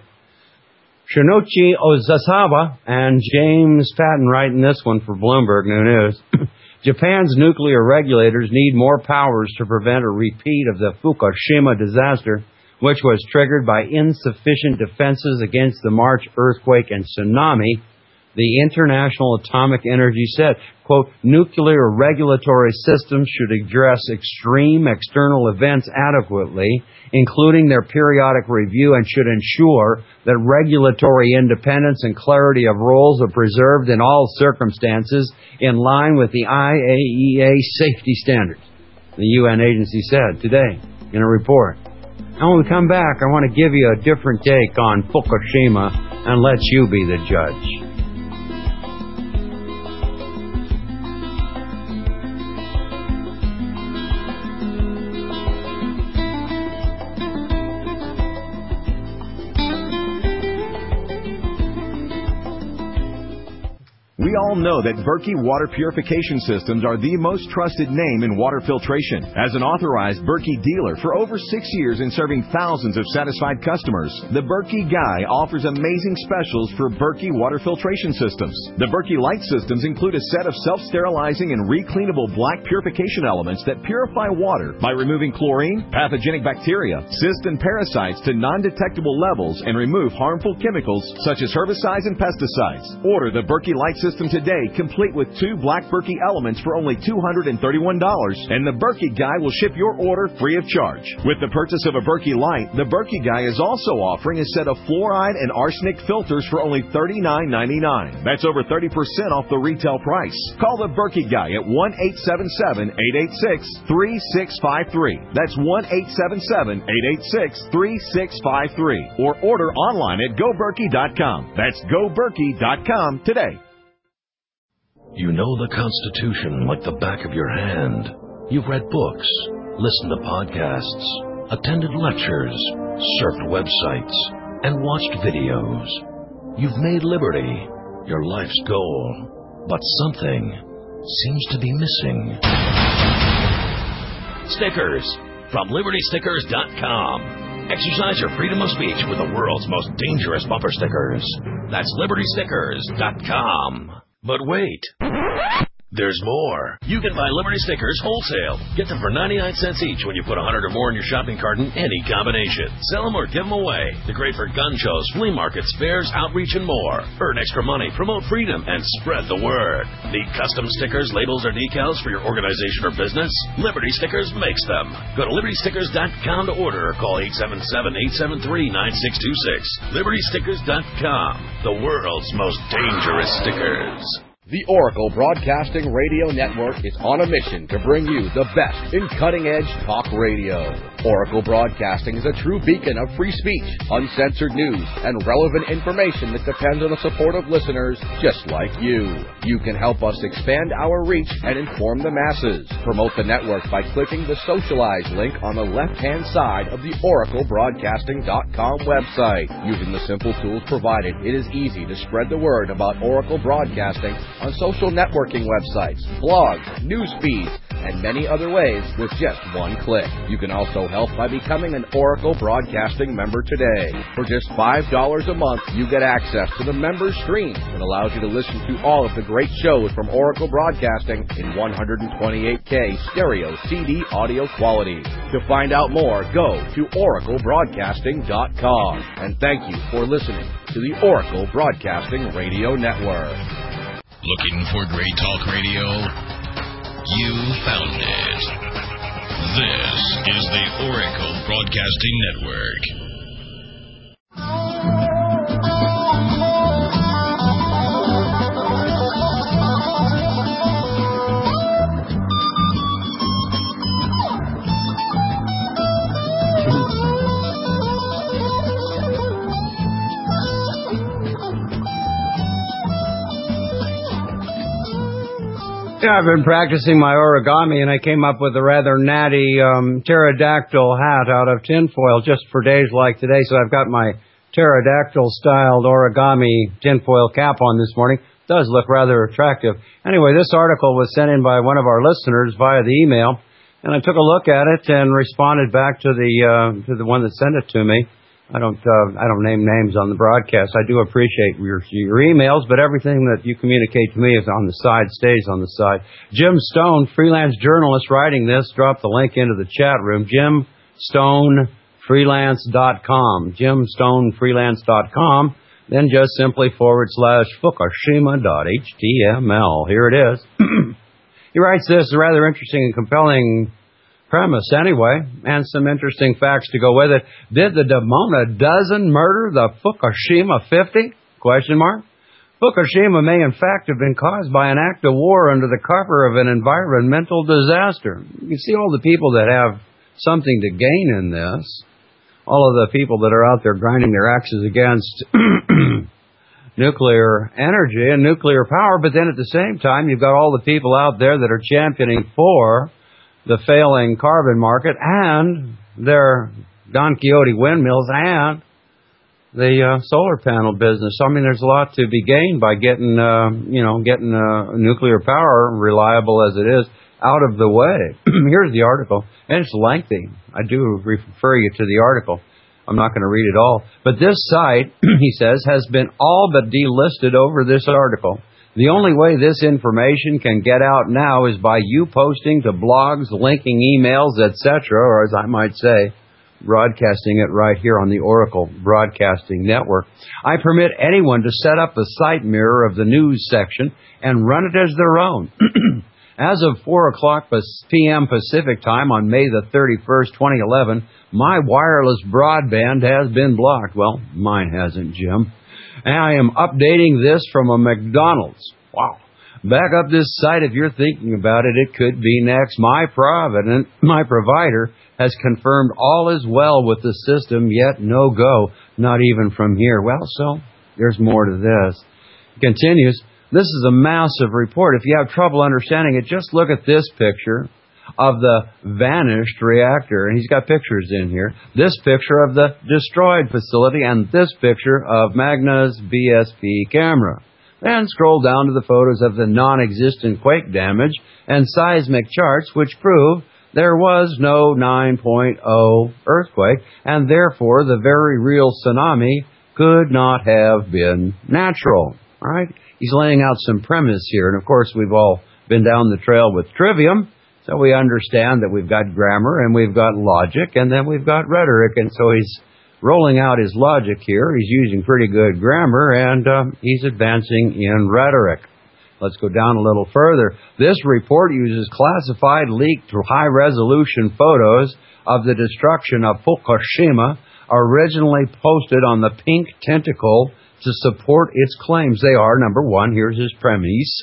[SPEAKER 2] Shinichi Ozawa and James Patton writing this one for Bloomberg New News. Japan's nuclear regulators need more powers to prevent a repeat of the Fukushima disaster, which was triggered by insufficient defenses against the March earthquake and tsunami. The International Atomic Energy said, quote, nuclear regulatory systems should address extreme external events adequately, including their periodic review, and should ensure that regulatory independence and clarity of roles are preserved in all circumstances in line with the IAEA safety standards, the UN agency said today in a report. And when we come back, I want to give you a different take on Fukushima and let you be the judge.
[SPEAKER 7] We all know that Berkey Water Purification Systems are the most trusted name in water filtration. As an authorized Berkey dealer for over 6 years and serving thousands of satisfied customers, the Berkey Guy offers amazing specials for Berkey Water Filtration Systems. The Berkey Light Systems include a set of self-sterilizing and recleanable black purification elements that purify water by removing chlorine, pathogenic bacteria, cysts, and parasites to non-detectable levels and remove harmful chemicals such as herbicides and pesticides. Order the Berkey Light Systems system today, complete with 2 Black Berkey elements for only $231, and the Berkey Guy will ship your order free of charge. With the purchase of a Berkey Light, the Berkey Guy is also offering a set of fluoride and arsenic filters for only $39.99. That's over 30% off the retail price. Call the Berkey Guy at 1-877-886-3653. That's 1-877-886-3653. Or order online at GoBerkey.com. That's GoBerkey.com today.
[SPEAKER 8] You know the Constitution like the back of your hand. You've read books, listened to podcasts, attended lectures, surfed websites, and watched videos. You've made liberty your life's goal, but something seems to be missing. Stickers from LibertyStickers.com. Exercise your freedom of speech with the world's most dangerous bumper stickers. That's LibertyStickers.com. But wait, there's more. You can buy Liberty Stickers wholesale. Get them for 99 cents each when you put 100 or more in your shopping cart in any combination. Sell them or give them away. They're great for gun shows, flea markets, fairs, outreach, and more. Earn extra money, promote freedom, and spread the word. Need custom stickers, labels, or decals for your organization or business? Liberty Stickers makes them. Go to LibertyStickers.com to order or call 877-873-9626. LibertyStickers.com. The world's most dangerous stickers.
[SPEAKER 9] The Oracle Broadcasting Radio Network is on a mission to bring you the best in cutting-edge talk radio. Oracle Broadcasting is a true beacon of free speech, uncensored news, and relevant information that depends on the support of listeners just like you. You can help us expand our reach and inform the masses. Promote the network by clicking the Socialize link on the left-hand side of the OracleBroadcasting.com website. Using the simple tools provided, it is easy to spread the word about Oracle Broadcasting on social networking websites, blogs, news feeds, and many other ways with just one click. You can also help by becoming an Oracle Broadcasting member today. For just $5 a month, you get access to the member stream that allows you to listen to all of the great shows from Oracle Broadcasting in 128K stereo CD audio quality. To find out more, go to OracleBroadcasting.com. And thank you for listening to the Oracle Broadcasting Radio Network.
[SPEAKER 8] Looking for great talk radio? You found it. This is the Oracle Broadcasting Network.
[SPEAKER 2] Yeah, I've been practicing my origami, and I came up with a rather natty pterodactyl hat out of tinfoil just for days like today. So I've got my pterodactyl-styled origami tinfoil cap on this morning. It does look rather attractive. Anyway, this article was sent in by one of our listeners via the email, and I took a look at it and responded back to the one that sent it to me. I don't name names on the broadcast. I do appreciate your emails, but everything that you communicate to me is on the side, stays on the side. Jim Stone, freelance journalist writing this, dropped the link into the chat room. JimStoneFreelance.com. JimStoneFreelance.com. Then just simply /Fukushima.html. Here it is. He writes this rather interesting and compelling premise anyway, and some interesting facts to go with it. Did the Damona dozen murder the Fukushima 50? Fukushima may in fact have been caused by an act of war under the cover of an environmental disaster. You see all the people that have something to gain in this, all of the people that are out there grinding their axes against nuclear energy and nuclear power, but then at the same time you've got all the people out there that are championing for the failing carbon market and their Don Quixote windmills and the solar panel business. So, I mean, there's a lot to be gained by getting nuclear power, reliable as it is, out of the way. Here's the article, and it's lengthy. I do refer you to the article. I'm not going to read it all. But this site, he says, has been all but delisted over this article. The only way this information can get out now is by you posting to blogs, linking emails, etc., or as I might say, broadcasting it right here on the Oracle Broadcasting Network. I permit anyone to set up a site mirror of the news section and run it as their own. As of 4 o'clock p.m. Pacific time on May the 31st, 2011, my wireless broadband has been blocked. Well, mine hasn't, Jim. And I am updating this from a McDonald's. Wow. Back up this site if you're thinking about it. It could be next. My provider has confirmed all is well with the system, yet no go, not even from here. Well, so there's more to this. It continues. This is a massive report. If you have trouble understanding it, just look at this picture of the vanished reactor. And he's got pictures in here. This picture of the destroyed facility and this picture of Magna's BSP camera. Then scroll down to the photos of the non-existent quake damage and seismic charts which prove there was no 9.0 earthquake, and therefore the very real tsunami could not have been natural. All right? He's laying out some premise here, and of course we've all been down the trail with trivium, so we understand that we've got grammar and we've got logic and then we've got rhetoric, and so he's rolling out his logic here. He's using pretty good grammar, and he's advancing in rhetoric. Let's go down a little further. This report uses classified, leaked, high-resolution photos of the destruction of Fukushima, originally posted on the Pink Tentacle to support its claims. They are, number one, here's his premise.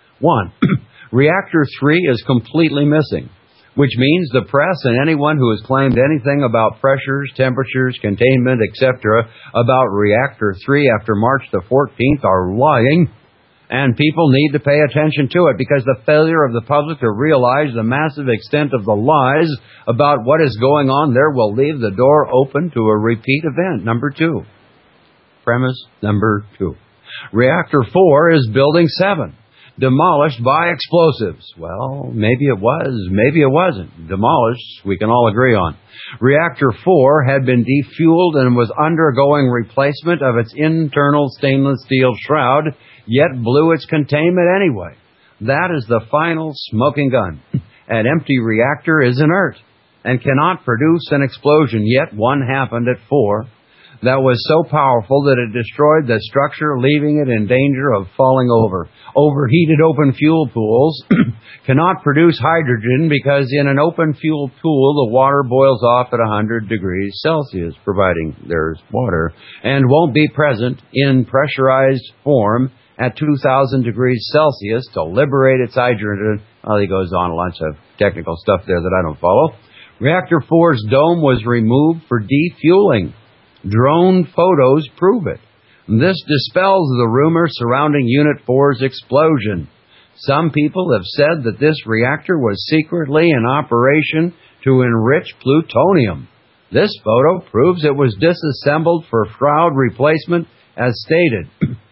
[SPEAKER 2] 1. Reactor 3 is completely missing, which means the press and anyone who has claimed anything about pressures, temperatures, containment, etc. about Reactor 3 after March the 14th are lying, and people need to pay attention to it because the failure of the public to realize the massive extent of the lies about what is going on there will leave the door open to a repeat event. Number 2. Premise number 2. Reactor 4 is Building 7. Demolished by explosives. Well, maybe it was, maybe it wasn't. Demolished, we can all agree on. Reactor 4 had been defueled and was undergoing replacement of its internal stainless steel shroud, yet blew its containment anyway. That is the final smoking gun. An empty reactor is inert and cannot produce an explosion, yet one happened at 4. That was so powerful that it destroyed the structure, leaving it in danger of falling over. Overheated open fuel pools cannot produce hydrogen because in an open fuel pool, the water boils off at 100 degrees Celsius, providing there's water, and won't be present in pressurized form at 2,000 degrees Celsius to liberate its hydrogen. Well, he goes on a bunch of technical stuff there that I don't follow. Reactor 4's dome was removed for defueling. Drone photos prove it. This dispels the rumor surrounding Unit 4's explosion. Some people have said that this reactor was secretly in operation to enrich plutonium. This photo proves it was disassembled for shroud replacement as stated.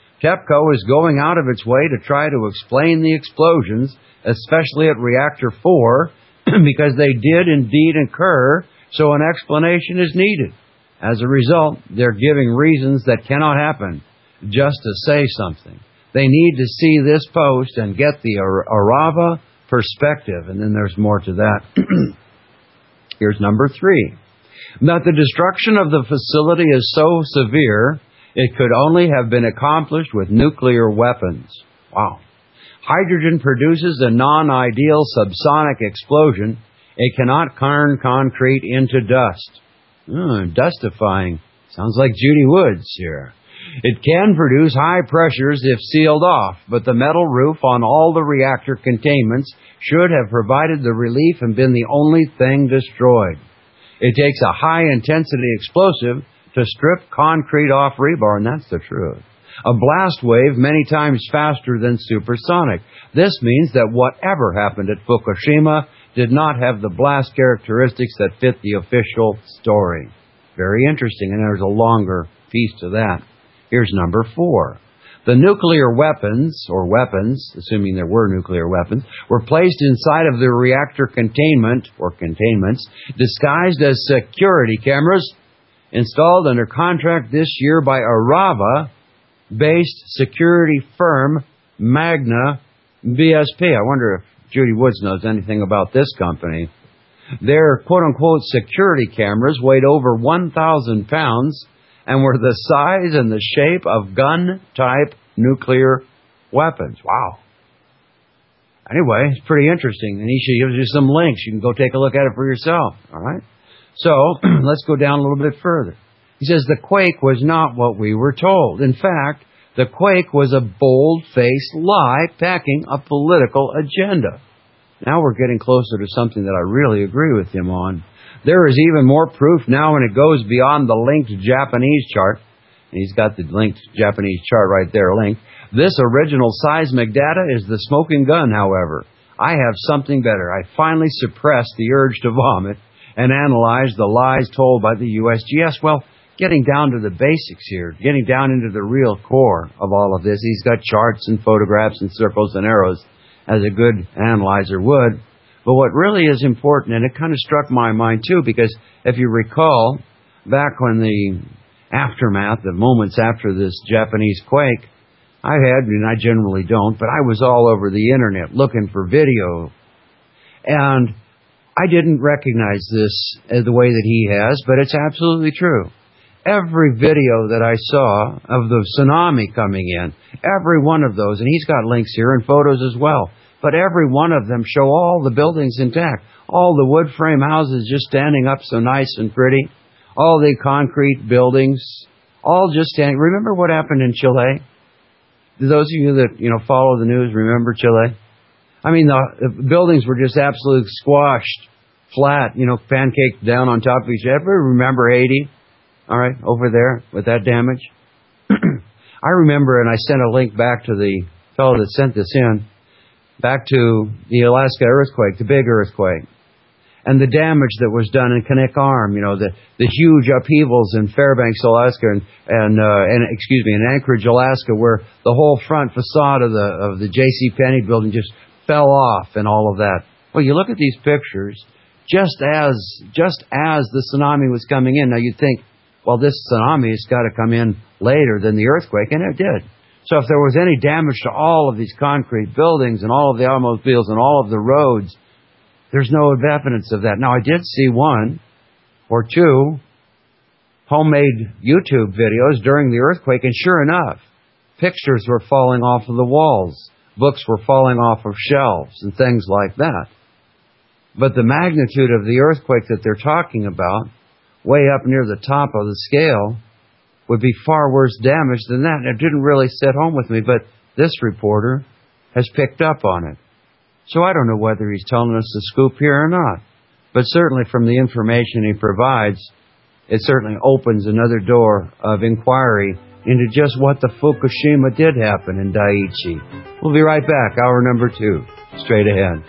[SPEAKER 2] TEPCO is going out of its way to try to explain the explosions, especially at Reactor 4, because they did indeed occur, so an explanation is needed. As a result, they're giving reasons that cannot happen just to say something. They need to see this post and get the Arava perspective, and then there's more to that. Here's number 3. That the destruction of the facility is so severe, it could only have been accomplished with nuclear weapons. Wow. Hydrogen produces a non-ideal subsonic explosion. It cannot turn concrete into dust. Dustifying. Sounds like Judy Woods here. It can produce high pressures if sealed off, but the metal roof on all the reactor containments should have provided the relief and been the only thing destroyed. It takes a high-intensity explosive to strip concrete off rebar, and that's the truth. A blast wave many times faster than supersonic. This means that whatever happened at Fukushima did not have the blast characteristics that fit the official story. Very interesting, and there's a longer piece to that. Here's number 4. The nuclear weapons, or weapons, assuming there were nuclear weapons, were placed inside of the reactor containment, or containments, disguised as security cameras, installed under contract this year by Arava-based security firm Magna BSP. I wonder if Judy Woods knows anything about this company. Their quote-unquote security cameras weighed over 1,000 pounds and were the size and the shape of gun-type nuclear weapons. Wow. Anyway, it's pretty interesting. And he gives you some links. You can go take a look at it for yourself. All right? So, let's go down a little bit further. He says the quake was not what we were told. In fact, the quake was a bold-faced lie packing a political agenda. Now we're getting closer to something that I really agree with him on. There is even more proof now when it goes beyond the linked Japanese chart. And he's got the linked Japanese chart right there linked. This original seismic data is the smoking gun, however. I have something better. I finally suppressed the urge to vomit and analyzed the lies told by the USGS. Well, getting down to the basics here, getting down into the real core of all of this. He's got charts and photographs and circles and arrows, as a good analyzer would. But what really is important, and it kind of struck my mind too, because if you recall, back when the aftermath, the moments after this Japanese quake, I had, and I generally don't, but I was all over the internet looking for video. And I didn't recognize this as the way that he has, but it's absolutely true. Every video that I saw of the tsunami coming in, every one of those, and he's got links here and photos as well, but every one of them show all the buildings intact, all the wood frame houses just standing up so nice and pretty, all the concrete buildings, all just standing. Remember what happened in Chile? Do those of you that follow the news remember Chile? I mean, the buildings were just absolutely squashed, flat, pancaked down on top of each other. Remember Haiti? All right, over there with that damage. I remember, and I sent a link back to the fellow that sent this in, back to the Alaska earthquake, the big earthquake, and the damage that was done in Knik Arm, the huge upheavals in Fairbanks, Alaska, and in Anchorage, Alaska, where the whole front facade of the JCPenney building just fell off and all of that. Well, you look at these pictures, just as the tsunami was coming in, now you'd think, well, this tsunami has got to come in later than the earthquake, and it did. So if there was any damage to all of these concrete buildings and all of the automobiles and all of the roads, there's no evidence of that. Now, I did see one or two homemade YouTube videos during the earthquake, and sure enough, pictures were falling off of the walls, books were falling off of shelves, and things like that. But the magnitude of the earthquake that they're talking about, way up near the top of the scale, would be far worse damage than that. It didn't really sit home with me, but this reporter has picked up on it. So I don't know whether he's telling us the scoop here or not. But certainly from the information he provides, it certainly opens another door of inquiry into just what the Fukushima did happen in Daiichi. We'll be right back, hour number 2, straight ahead.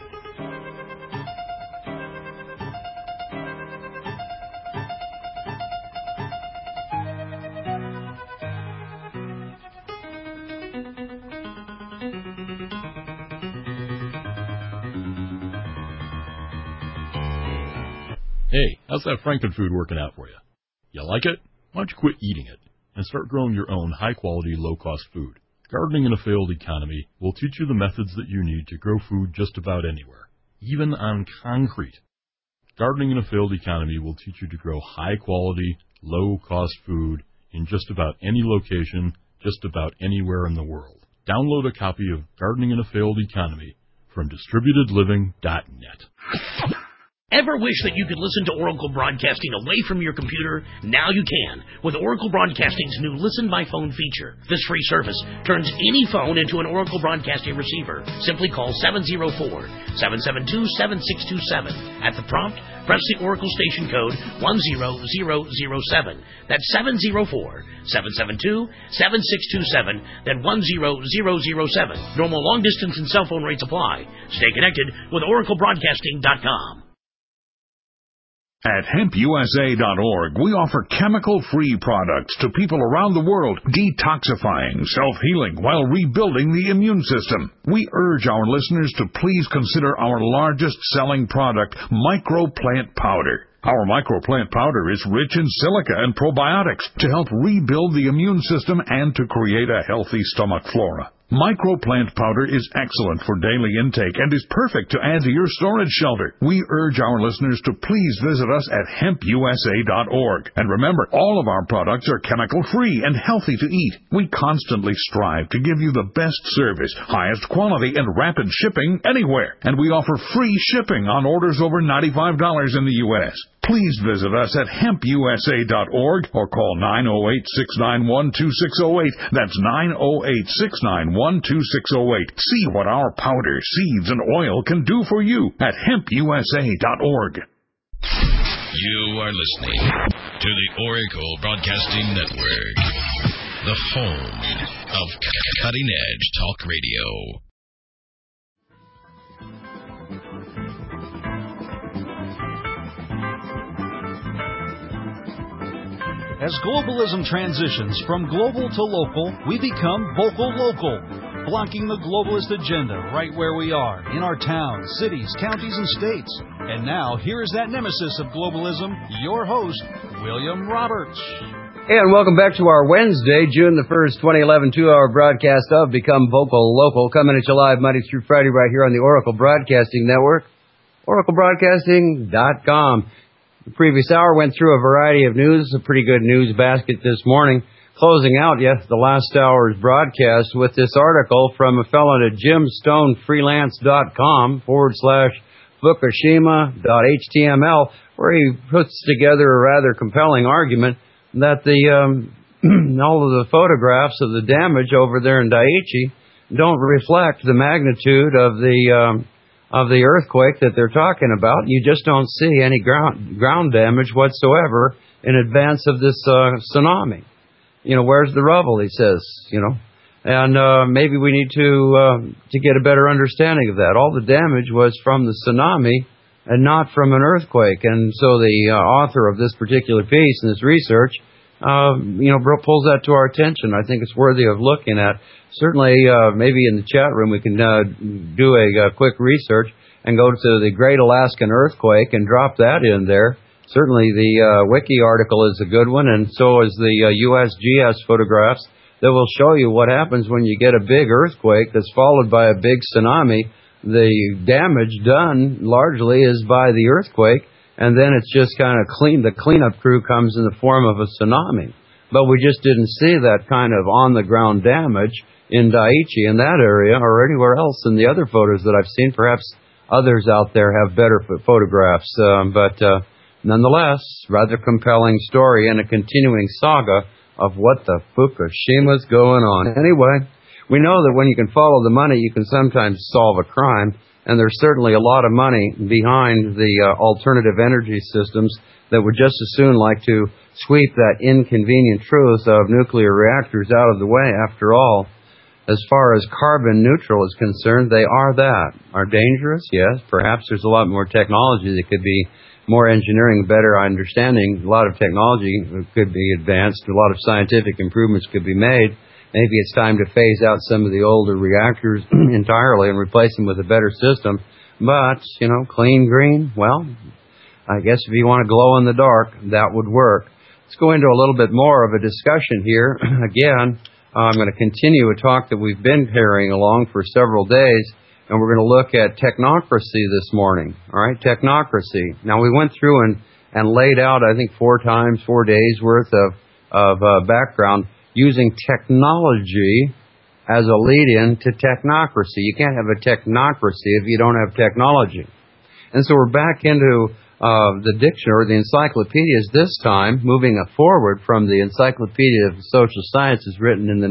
[SPEAKER 10] Hey, how's that Frankenfood working out for you? You like it? Why don't you quit eating it and start growing your own high-quality, low-cost food? Gardening in a Failed Economy will teach you the methods that you need to grow food just about anywhere, even on concrete. Gardening in a Failed Economy will teach you to grow high-quality, low-cost food in just about any location, just about anywhere in the world. Download a copy of Gardening in a Failed Economy from DistributedLiving.net.
[SPEAKER 11] Ever wish that you could listen to Oracle Broadcasting away from your computer? Now you can with Oracle Broadcasting's new Listen by Phone feature. This free service turns any phone into an Oracle Broadcasting receiver. Simply call 704-772-7627. At the prompt, press the Oracle station code 10007. That's 704-772-7627, then 10007. Normal long distance and cell phone rates apply. Stay connected with OracleBroadcasting.com.
[SPEAKER 12] At hempusa.org, we offer chemical-free products to people around the world, detoxifying, self-healing, while rebuilding the immune system. We urge our listeners to please consider our largest-selling product, Microplant Powder. Our Microplant Powder is rich in silica and probiotics to help rebuild the immune system and to create a healthy stomach flora. Microplant powder is excellent for daily intake and is perfect to add to your storage shelter. We urge our listeners to please visit us at hempusa.org. And remember, all of our products are chemical-free and healthy to eat. We constantly strive to give you the best service, highest quality, and rapid shipping anywhere. And we offer free shipping on orders over $95 in the U.S. Please visit us at hempusa.org or call 908-691-2608. That's 908-691-2608. See what our powder, seeds, and oil can do for you at hempusa.org.
[SPEAKER 8] You are listening to the Oracle Broadcasting Network, the home of cutting-edge talk radio.
[SPEAKER 1] As globalism transitions from global to local, we become vocal local, blocking the globalist agenda right where we are, in our towns, cities, counties, and states. And now, here is that nemesis of globalism, your host, William Roberts.
[SPEAKER 2] And welcome back to our Wednesday, June the 1st, 2011, 2-hour broadcast of Become Vocal Local, coming at you live Monday through Friday right here on the Oracle Broadcasting Network, oraclebroadcasting.com. The previous hour went through a variety of news, a pretty good news basket this morning. Closing out, the last hour's broadcast with this article from a fellow at jimstonefreelance.com/Fukushima.html, where he puts together a rather compelling argument that all of the photographs of the damage over there in Daiichi don't reflect the magnitude of the earthquake that they're talking about. You just don't see any ground damage whatsoever in advance of this tsunami. Where's the rubble, he says, And maybe we need to get a better understanding of that. All the damage was from the tsunami and not from an earthquake. And so the author of this particular piece and this research, pulls that to our attention. I think it's worthy of looking at. Certainly, maybe in the chat room we can do a quick research and go to the Great Alaskan Earthquake and drop that in there. Certainly the Wiki article is a good one, and so is the USGS photographs that will show you what happens when you get a big earthquake that's followed by a big tsunami. The damage done largely is by the earthquake, and then it's just kind of the cleanup crew comes in the form of a tsunami. But we just didn't see that kind of on-the-ground damage in Daiichi, in that area, or anywhere else in the other photos that I've seen. Perhaps others out there have better photographs. But nonetheless, rather compelling story and a continuing saga of what the Fukushima's going on. Anyway, we know that when you can follow the money, you can sometimes solve a crime. And there's certainly a lot of money behind the alternative energy systems that would just as soon like to sweep that inconvenient truth of nuclear reactors out of the way. After all, as far as carbon neutral is concerned, they are that. Are dangerous? Yes. Perhaps there's a lot more technology that could be more engineering, better understanding. A lot of technology could be advanced. A lot of scientific improvements could be made. Maybe it's time to phase out some of the older reactors entirely and replace them with a better system. But, clean green, well, I guess if you want to glow in the dark, that would work. Let's go into a little bit more of a discussion here. Again, I'm going to continue a talk that we've been carrying along for several days, and we're going to look at technocracy this morning. All right, technocracy. Now, we went through and laid out, I think, 4 days worth of background using technology as a lead-in to technocracy. You can't have a technocracy if you don't have technology. And so we're back into the dictionary, the encyclopedias this time, moving forward from the Encyclopedia of Social Sciences written in the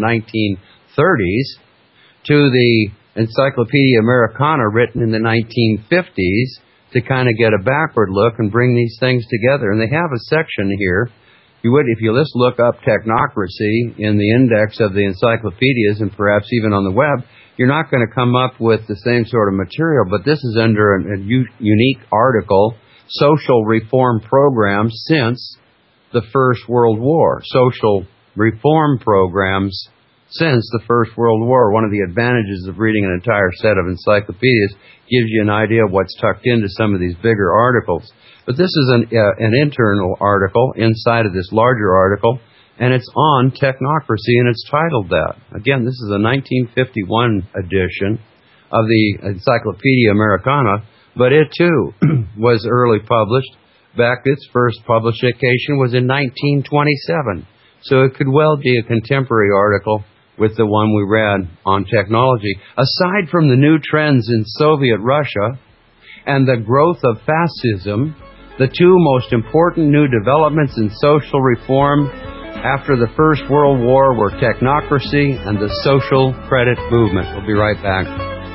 [SPEAKER 2] 1930s to the Encyclopedia Americana written in the 1950s to kind of get a backward look and bring these things together. And they have a section here. If you just look up technocracy in the index of the encyclopedias and perhaps even on the web, you're not going to come up with the same sort of material. But this is under a unique article, Social Reform Programs Since the First World War. Social Reform Programs Since the First World War. One of the advantages of reading an entire set of encyclopedias gives you an idea of what's tucked into some of these bigger articles. But this is an internal article inside of this larger article, and it's on technocracy, and it's titled that. Again, this is a 1951 edition of the Encyclopedia Americana, but it too was early published. Back its first publication was in 1927, so it could well be a contemporary article with the one we read on technology. Aside from the new trends in Soviet Russia and the growth of fascism, the two most important new developments in social reform after the First World War were technocracy and the social credit movement. We'll be right back.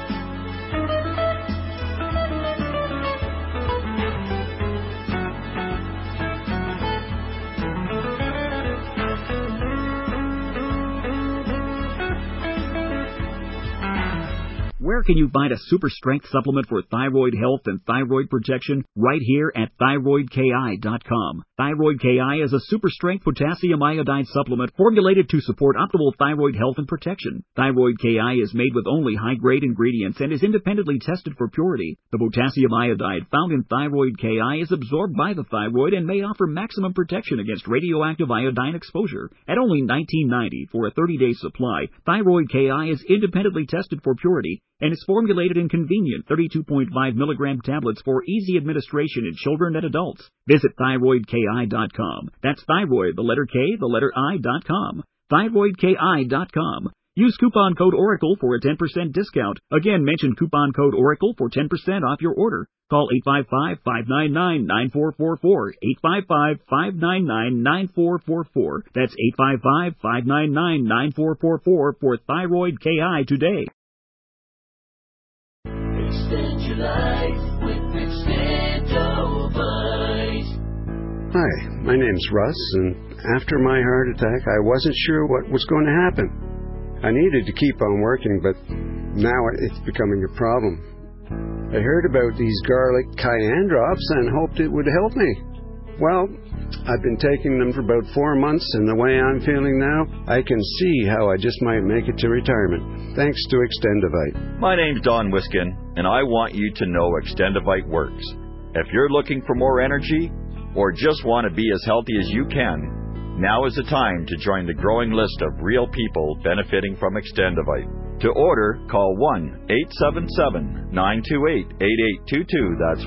[SPEAKER 3] Where can you find a super strength supplement for thyroid health and thyroid protection? Right here at thyroidki.com. Thyroid KI is a super strength potassium iodide supplement formulated to support optimal thyroid health and protection. Thyroid KI is made with only high-grade ingredients and is independently tested for purity. The potassium iodide found in Thyroid KI is absorbed by the thyroid and may offer maximum protection against radioactive iodine exposure. At only $19.90 for a 30-day supply, Thyroid KI is independently tested for purity and is formulated in convenient 32.5 milligram tablets for easy administration in children and adults. Visit thyroidki.com. That's thyroid, the letter K, the letter I.com. thyroidki.com. Use coupon code ORACLE for a 10% discount. Again, mention coupon code ORACLE for 10% off your order. Call 855-599-9444. 855-599-9444. That's 855-599-9444 for Thyroid KI today.
[SPEAKER 4] Extend your life with Extendovite.
[SPEAKER 5] Hi, my name's Russ, and after my heart attack, I wasn't sure what was going to happen. I needed to keep on working, but now it's becoming a problem. I heard about these garlic cayenne drops and hoped it would help me. Well, I've been taking them for about 4 months, and the way I'm feeling now, I can see how I just might make it to retirement, thanks to Extendovite.
[SPEAKER 6] My name's Don Wiskin, and I want you to know Extendovite works. If you're looking for more energy, or just want to be as healthy as you can, now is the time to join the growing list of real people benefiting from Extendovite. To order, call 1-877-928-8822. That's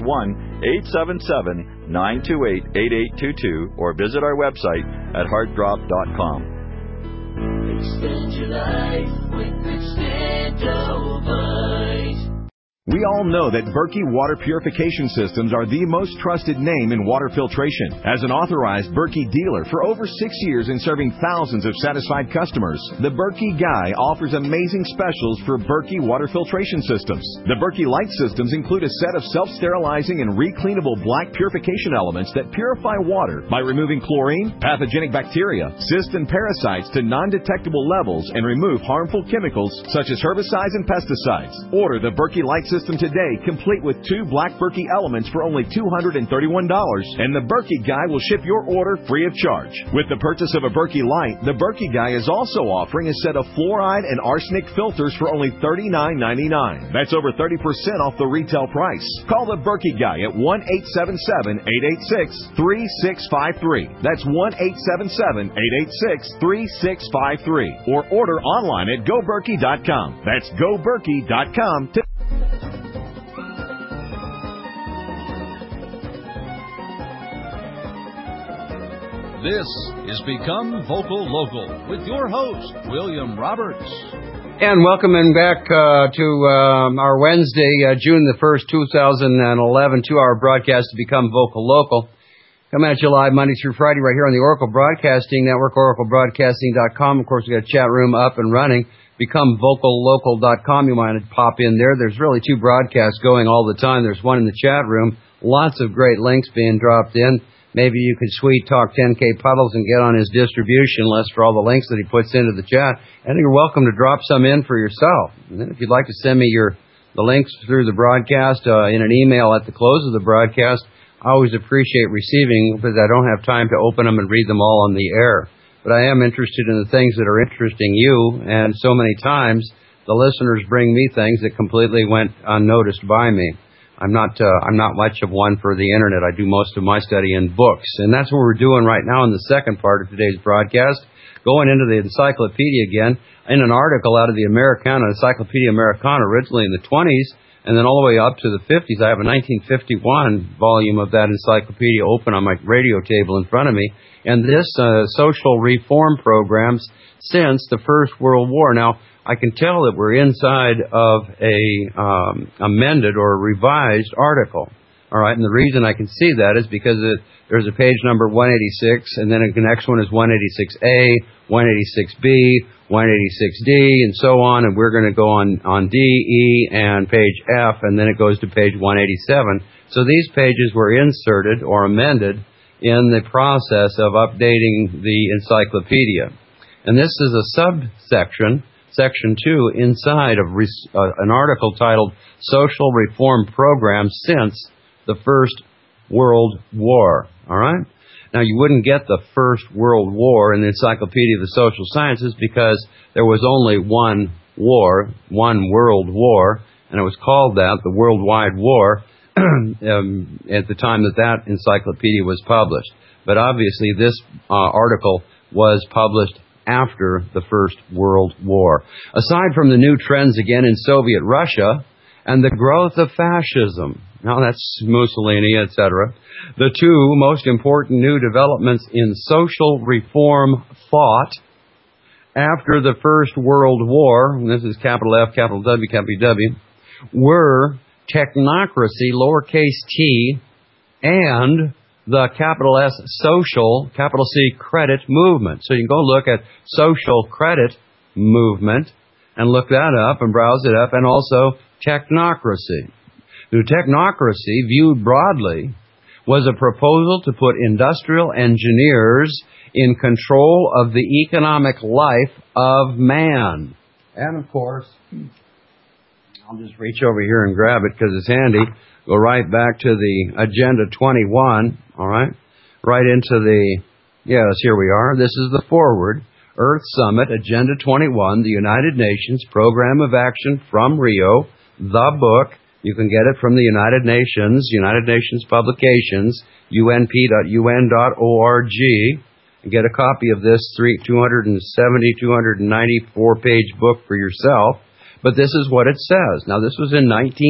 [SPEAKER 6] 1-877-928-8822, or visit our website at heartdrop.com.
[SPEAKER 4] Extend your life with Extendovite.
[SPEAKER 7] We all know that Berkey Water Purification Systems are the most trusted name in water filtration. As an authorized Berkey dealer for over 6 years and serving thousands of satisfied customers, the Berkey Guy offers amazing specials for Berkey Water Filtration Systems. The Berkey Light Systems include a set of self-sterilizing and recleanable black purification elements that purify water by removing chlorine, pathogenic bacteria, cysts, and parasites to non-detectable levels and remove harmful chemicals such as herbicides and pesticides. Order the Berkey Light System today, complete with 2 black Berkey elements for only $231, and the Berkey Guy will ship your order free of charge. With the purchase of a Berkey Light, the Berkey Guy is also offering a set of fluoride and arsenic filters for only $39.99. That's over 30% off the retail price. Call the Berkey Guy at 1-877-886-3653. That's 1-877-886-3653. Or order online at GoBerkey.com. That's GoBerkey.com.
[SPEAKER 1] This is Become Vocal Local with your host, William Roberts.
[SPEAKER 2] And welcome back to our Wednesday, June the 1st, 2011, 2-hour broadcast to Become Vocal Local. Coming at you live Monday through Friday right here on the Oracle Broadcasting Network, oraclebroadcasting.com. Of course, we got a chat room up and running. BecomeVocalLocal.com. You might pop in there. There's really 2 broadcasts going all the time. There's one in the chat room. Lots of great links being dropped in. Maybe you could sweet talk 10K Puddles and get on his distribution list for all the links that he puts into the chat. And you're welcome to drop some in for yourself. And then if you'd like to send me the links through the broadcast in an email at the close of the broadcast, I always appreciate receiving, because I don't have time to open them and read them all on the air. But I am interested in the things that are interesting you, and so many times the listeners bring me things that completely went unnoticed by me. I'm not much of one for the internet. I do most of my study in books, and that's what we're doing right now in the second part of today's broadcast. Going into the encyclopedia again, in an article out of the Americana, Encyclopedia Americana, originally in the 20s, and then all the way up to the 50s. I have a 1951 volume of that encyclopedia open on my radio table in front of me, and this social reform programs since the First World War. Now, I can tell that we're inside of a amended or revised article. All right, and the reason I can see that is because there's a page number 186, and then the next one is 186A, 186B, 186D, and so on, and we're going to go on D, E, and page F, and then it goes to page 187. So these pages were inserted or amended in the process of updating the encyclopedia. And this is a subsection, Section 2, inside of an article titled Social Reform Programs Since the First World War. All right? Now, you wouldn't get the First World War in the Encyclopedia of the Social Sciences because there was only one war, one World War, and it was called that, the Worldwide War, at the time that encyclopedia was published. But obviously, this article was published after the First World War. Aside from the new trends again in Soviet Russia and the growth of fascism, now that's Mussolini, etc., the two most important new developments in social reform thought after the First World War, and this is capital F, capital W, capital W, were technocracy, lowercase t, and the capital S social, capital C credit movement. So you can go look at social credit movement and look that up and browse it up, and also technocracy. The technocracy, viewed broadly, was a proposal to put industrial engineers in control of the economic life of man. And of course, I'll just reach over here and grab it because it's handy. Go right back to the Agenda 21, all right? Right into the, yes, here we are. This is the forward. Earth Summit, Agenda 21, the United Nations Program of Action from Rio, the book. You can get it from the United Nations Publications, unp.un.org, and get a copy of this 294-page book for yourself. But this is what it says. Now, this was in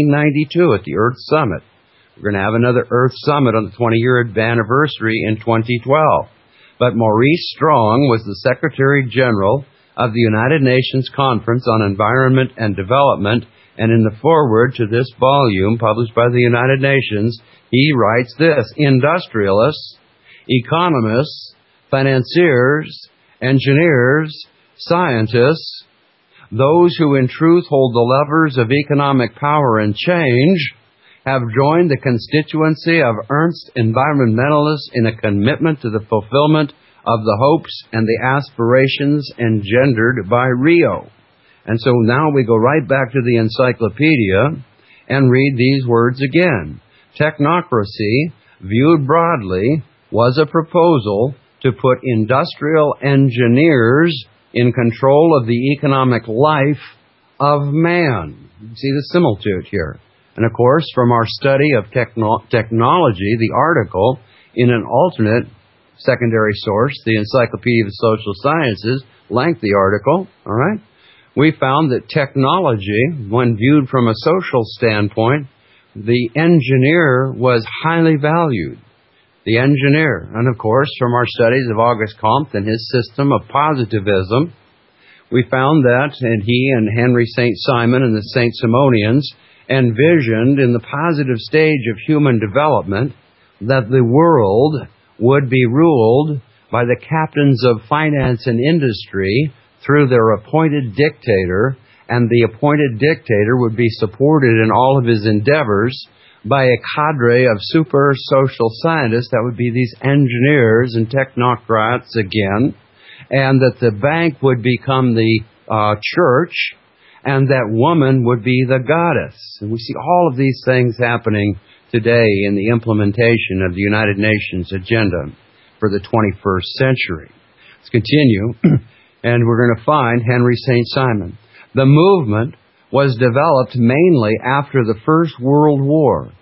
[SPEAKER 2] 1992 at the Earth Summit. We're going to have another Earth Summit on the 20-year anniversary in 2012. But Maurice Strong was the Secretary General of the United Nations Conference on Environment and Development, and in the foreword to this volume published by the United Nations, he writes this: industrialists, economists, financiers, engineers, scientists, those who in truth hold the levers of economic power and change, have joined the constituency of earnest environmentalists in a commitment to the fulfillment of the hopes and the aspirations engendered by Rio. And so now we go right back to the encyclopedia and read these words again. Technocracy, viewed broadly, was a proposal to put industrial engineers in control of the economic life of man. You see the similitude here. And of course, from our study of technology, the article in an alternate secondary source, the Encyclopedia of the Social Sciences, lengthy article, all right? We found that technology, when viewed from a social standpoint, the engineer was highly valued. The engineer. And of course, from our studies of Auguste Comte and his system of positivism, we found that, and he and Henry St. Simon and the St. Simonians envisioned in the positive stage of human development that the world would be ruled by the captains of finance and industry through their appointed dictator, and the appointed dictator would be supported in all of his endeavors by a cadre of super social scientists, that would be these engineers and technocrats again, and that the bank would become the church, and that woman would be the goddess. And we see all of these things happening today in the implementation of the United Nations agenda for the 21st century. Let's continue, and we're going to find Henry St. Simon. The movement was developed mainly after the First World War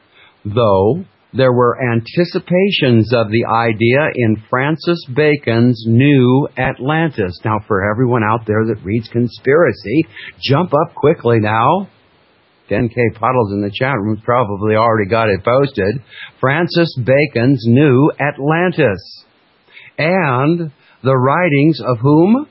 [SPEAKER 2] though, there were anticipations of the idea in Francis Bacon's New Atlantis. Now, for everyone out there that reads conspiracy, jump up quickly now. 10K Puddles in the chat room probably already got it posted. Francis Bacon's New Atlantis. And the writings of whom?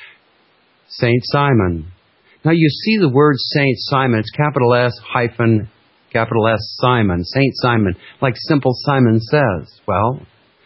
[SPEAKER 2] Saint Simon. Now you see the word Saint Simon. It's capital S hyphen capital S Simon. Saint Simon. Like Simple Simon Says. Well,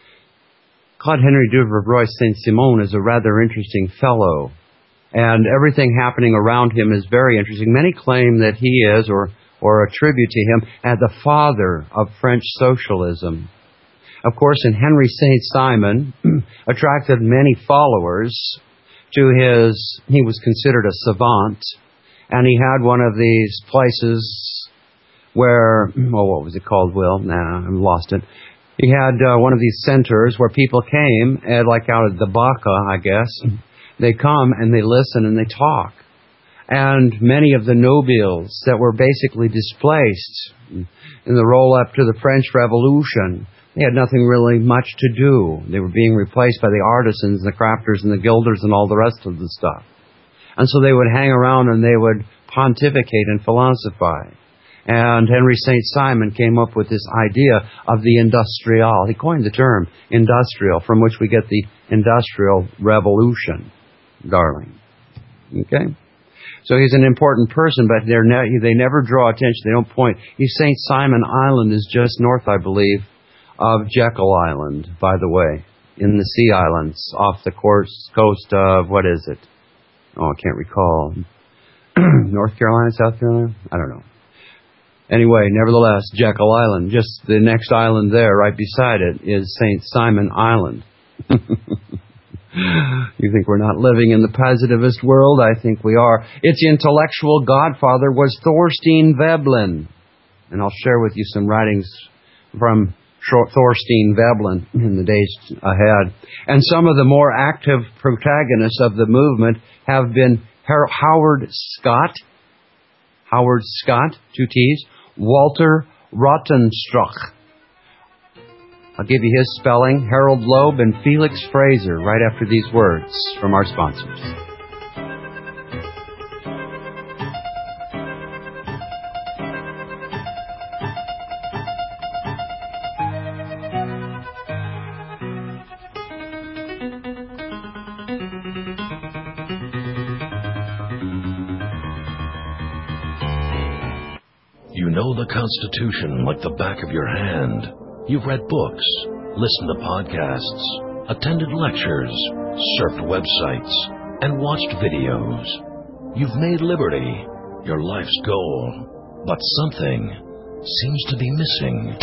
[SPEAKER 2] Claude Henry Duverroy Saint-Simon is a rather interesting fellow. And everything happening around him is very interesting. Many claim that he is, or attribute to him, as the father of French socialism. Of course, and Henry Saint-Simon attracted many followers to he was considered a savant, and he had one of these places where, what was it called, Will? Nah, I've lost it. He had one of these centers where people came, like out of the Baca, I guess. They come and they listen and they talk. And many of the nobles that were basically displaced in the roll-up to the French Revolution, they had nothing really much to do. They were being replaced by the artisans, the crafters, and the gilders, and all the rest of the stuff. And so they would hang around and they would pontificate and philosophize. And Henry St. Simon came up with this idea of the industrial. He coined the term industrial, from which we get the Industrial Revolution, darling. Okay? So he's an important person, but they never draw attention. They don't point. St. Simon Island is just north, I believe, of Jekyll Island, by the way, in the Sea Islands, off the coast of, what is it? Oh, I can't recall. North Carolina, South Carolina? I don't know. Anyway, nevertheless, Jekyll Island, just the next island there, right beside it, is St. Simon Island. You think we're not living in the positivist world? I think we are. Its intellectual godfather was Thorstein Veblen. And I'll share with you some writings from Thorstein Veblen in the days ahead. And some of the more active protagonists of the movement have been Howard Scott, 2 T's, Walter Rothenstruck. I'll give you his spelling, Harold Loeb and Felix Fraser, right after these words from our sponsors.
[SPEAKER 8] You know the Constitution like the back of your hand. You've read books, listened to podcasts, attended lectures, surfed websites, and watched videos. You've made liberty your life's goal, but something seems to be missing.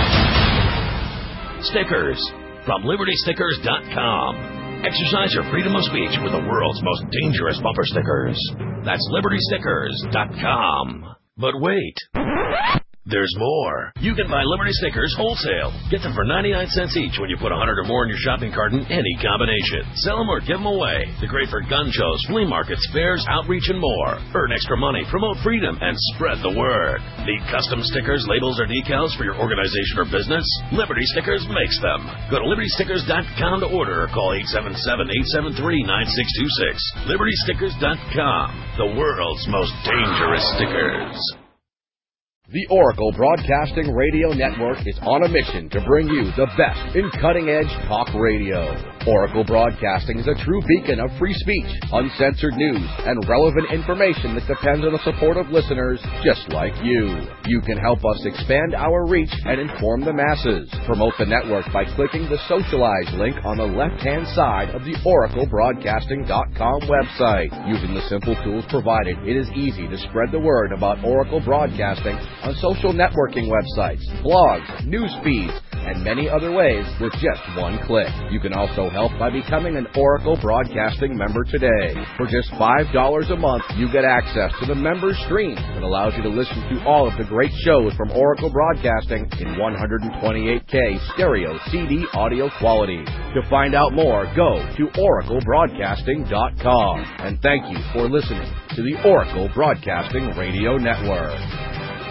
[SPEAKER 8] Stickers from LibertyStickers.com. Exercise your freedom of speech with the world's most dangerous bumper stickers. That's LibertyStickers.com. But wait, there's more. You can buy Liberty Stickers wholesale. Get them for 99 cents each when you put 100 or more in your shopping cart in any combination. Sell them or give them away. They're great for gun shows, flea markets, fairs, outreach, and more. Earn extra money, promote freedom, and spread the word. Need custom stickers, labels, or decals for your organization or business? Liberty Stickers makes them. Go to LibertyStickers.com to order or call 877-873-9626. LibertyStickers.com. The world's most dangerous stickers.
[SPEAKER 9] The Oracle Broadcasting Radio Network is on a mission to bring you the best in cutting-edge talk radio. Oracle Broadcasting is a true beacon of free speech, uncensored news, and relevant information that depends on the support of listeners just like you. You can help us expand our reach and inform the masses. Promote the network by clicking the Socialize link on the left-hand side of the OracleBroadcasting.com website. Using the simple tools provided, it is easy to spread the word about Oracle Broadcasting on social networking websites, blogs, news feeds, and many other ways with just one click. You can also help by becoming an Oracle Broadcasting member today. For just $5 a month, you get access to the member stream that allows you to listen to all of the great shows from Oracle Broadcasting in 128K stereo CD audio quality. To find out more, go to oraclebroadcasting.com. And thank you for listening to the Oracle Broadcasting Radio Network.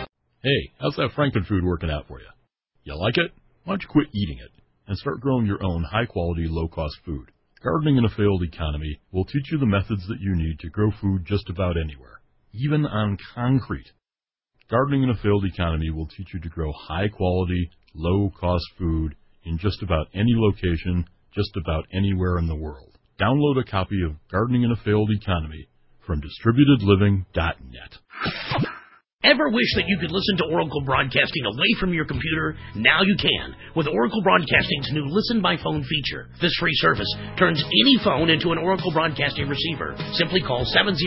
[SPEAKER 10] Hey, how's that Frankenfood working out for you? You like it? Why don't you quit eating it and start growing your own high-quality, low-cost food? Gardening in a Failed Economy will teach you the methods that you need to grow food just about anywhere, even on concrete. Gardening in a Failed Economy will teach you to grow high-quality, low-cost food in just about any location, just about anywhere in the world. Download a copy of Gardening in a Failed Economy from DistributedLiving.net.
[SPEAKER 11] Ever wish that you could listen to Oracle Broadcasting away from your computer? Now you can with Oracle Broadcasting's new Listen by Phone feature. This free service turns any phone into an Oracle Broadcasting receiver. Simply call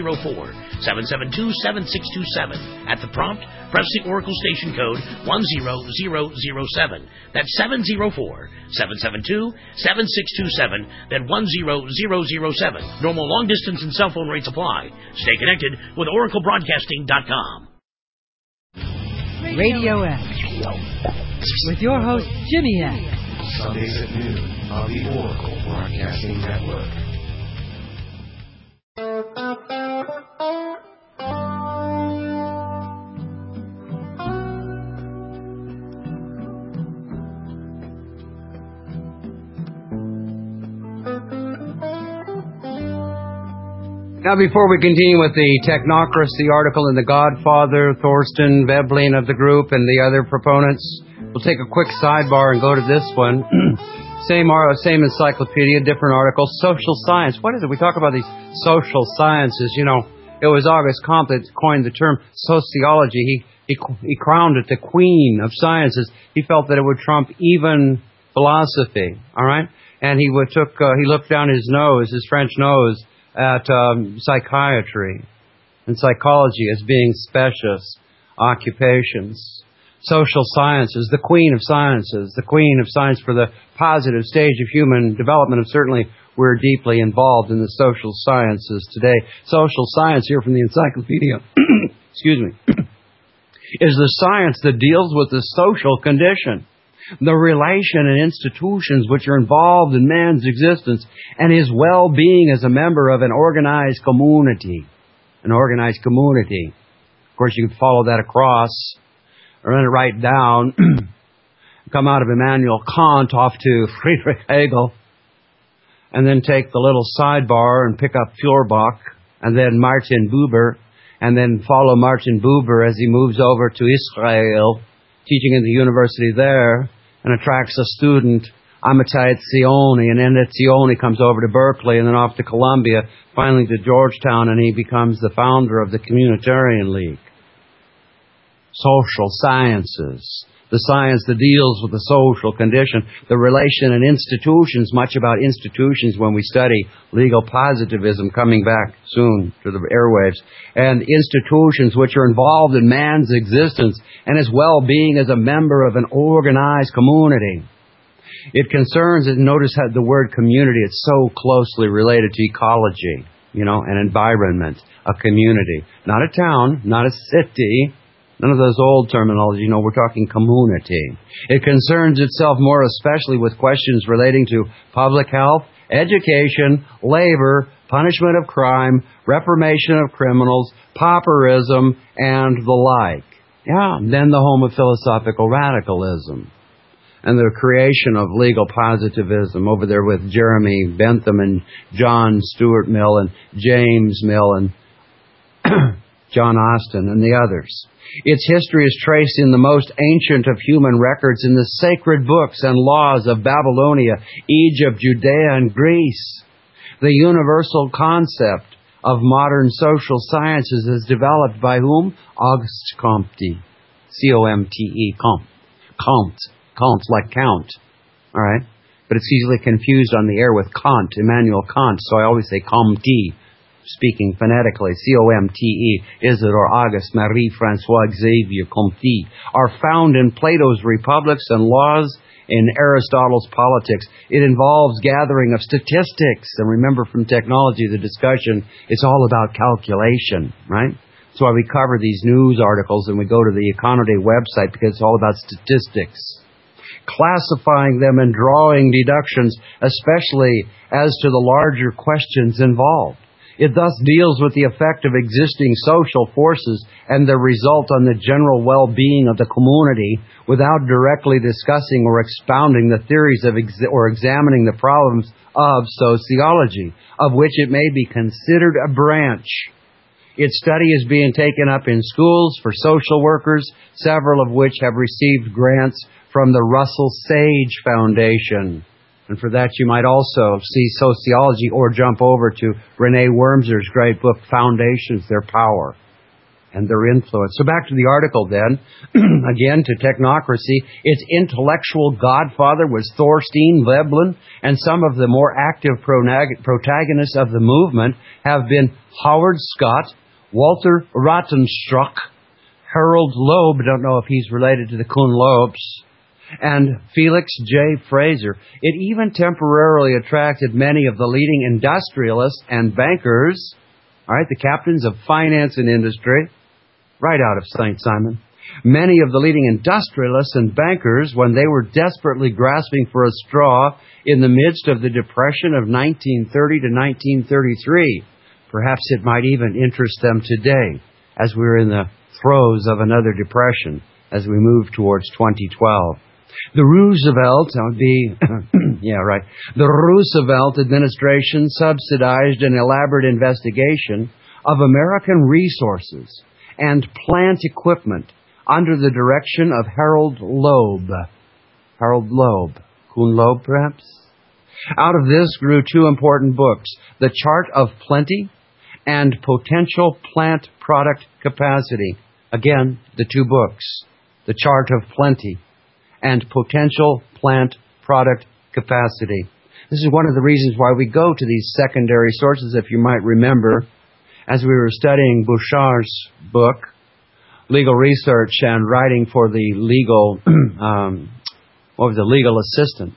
[SPEAKER 11] 704-772-7627. At the prompt, press the Oracle station code 10007. That's 704-772-7627, then 10007. Normal long distance and cell phone rates apply. Stay connected with OracleBroadcasting.com.
[SPEAKER 13] Radio X with your host Jimmy X.
[SPEAKER 14] Sundays at noon on the Oracle Broadcasting Network.
[SPEAKER 2] Now, before we continue with the Technocracy article in The Godfather, Thorsten Veblen of the group and the other proponents, we'll take a quick sidebar and go to this one. Same encyclopedia, different article. Social science. What is it? We talk about these social sciences. You know, it was Auguste Comte that coined the term sociology. He crowned it the queen of sciences. He felt that it would trump even philosophy. All right, and he looked down his nose, his French nose, at psychiatry and psychology as being specious occupations. Social sciences, the queen of sciences, the queen of science for the positive stage of human development. And certainly we're deeply involved in the social sciences today. Social science, here from the encyclopedia, excuse me, is the science that deals with the social condition, the relation and institutions which are involved in man's existence and his well-being as a member of an organized community. An organized community. Of course, you can follow that across, or run it right down, come out of Immanuel Kant off to Friedrich Hegel, and then take the little sidebar and pick up Feuerbach, and then Martin Buber, and then follow Martin Buber as he moves over to Israel, teaching in the university there, and attracts a student, Amitai Etzioni, and then Etzioni comes over to Berkeley and then off to Columbia, finally to Georgetown, and he becomes the founder of the Communitarian League. Social sciences, the science that deals with the social condition, the relation and institutions, much about institutions when we study legal positivism, coming back soon to the airwaves, and institutions which are involved in man's existence and his well-being as a member of an organized community. It concerns, and notice how the word community, it's so closely related to ecology, an environment, a community. Not a town, not a city, none of those old terminology, we're talking community. It concerns itself more especially with questions relating to public health, education, labor, punishment of crime, reformation of criminals, pauperism, and the like. Yeah, then the home of philosophical radicalism and the creation of legal positivism over there with Jeremy Bentham and John Stuart Mill and James Mill and John Austin and the others. Its history is traced in the most ancient of human records in the sacred books and laws of Babylonia, Egypt, Judea, and Greece. The universal concept of modern social sciences is developed by whom? Auguste Comte. C-O-M-T-E, Comte, like count. All right? But it's easily confused on the air with Kant, Immanuel Kant, so I always say Comte, speaking phonetically, C-O-M-T-E, Isidore Auguste Marie-François Xavier Comte, are found in Plato's Republics and Laws, in Aristotle's Politics. It involves gathering of statistics, and remember from technology, the discussion, it's all about calculation, right? That's why we cover these news articles and we go to the Econoday website, because it's all about statistics. Classifying them and drawing deductions, especially as to the larger questions involved. It thus deals with the effect of existing social forces and their result on the general well-being of the community without directly discussing or expounding the theories of or examining the problems of sociology, of which it may be considered a branch. Its study is being taken up in schools for social workers, several of which have received grants from the Russell Sage Foundation. And for that, you might also see sociology or jump over to Renee Wormser's great book, Foundations, Their Power and Their Influence. So back to the article then, again to technocracy. Its intellectual godfather was Thorstein Veblen, and some of the more active protagonists of the movement have been Howard Scott, Walter Rottenstruck, Harold Loeb, don't know if he's related to the Kuhn Loebs, and Felix J. Fraser. It even temporarily attracted many of the leading industrialists and bankers, all right, the captains of finance and industry, right out of St. Simon. Many of the leading industrialists and bankers, when they were desperately grasping for a straw in the midst of the Depression of 1930 to 1933. Perhaps it might even interest them today, as we're in the throes of another depression, as we move towards 2012. The Roosevelt administration subsidized an elaborate investigation of American resources and plant equipment under the direction of Harold Loeb. Harold Loeb. Kuhn Loeb, perhaps? Out of this grew two important books, The Chart of Plenty and Potential Plant Product Capacity. Again, the two books, The Chart of Plenty and Potential Plant Product Capacity. This is one of the reasons why we go to these secondary sources, if you might remember, as we were studying Bouchard's book, Legal Research and Writing for the Legal, Legal Assistant.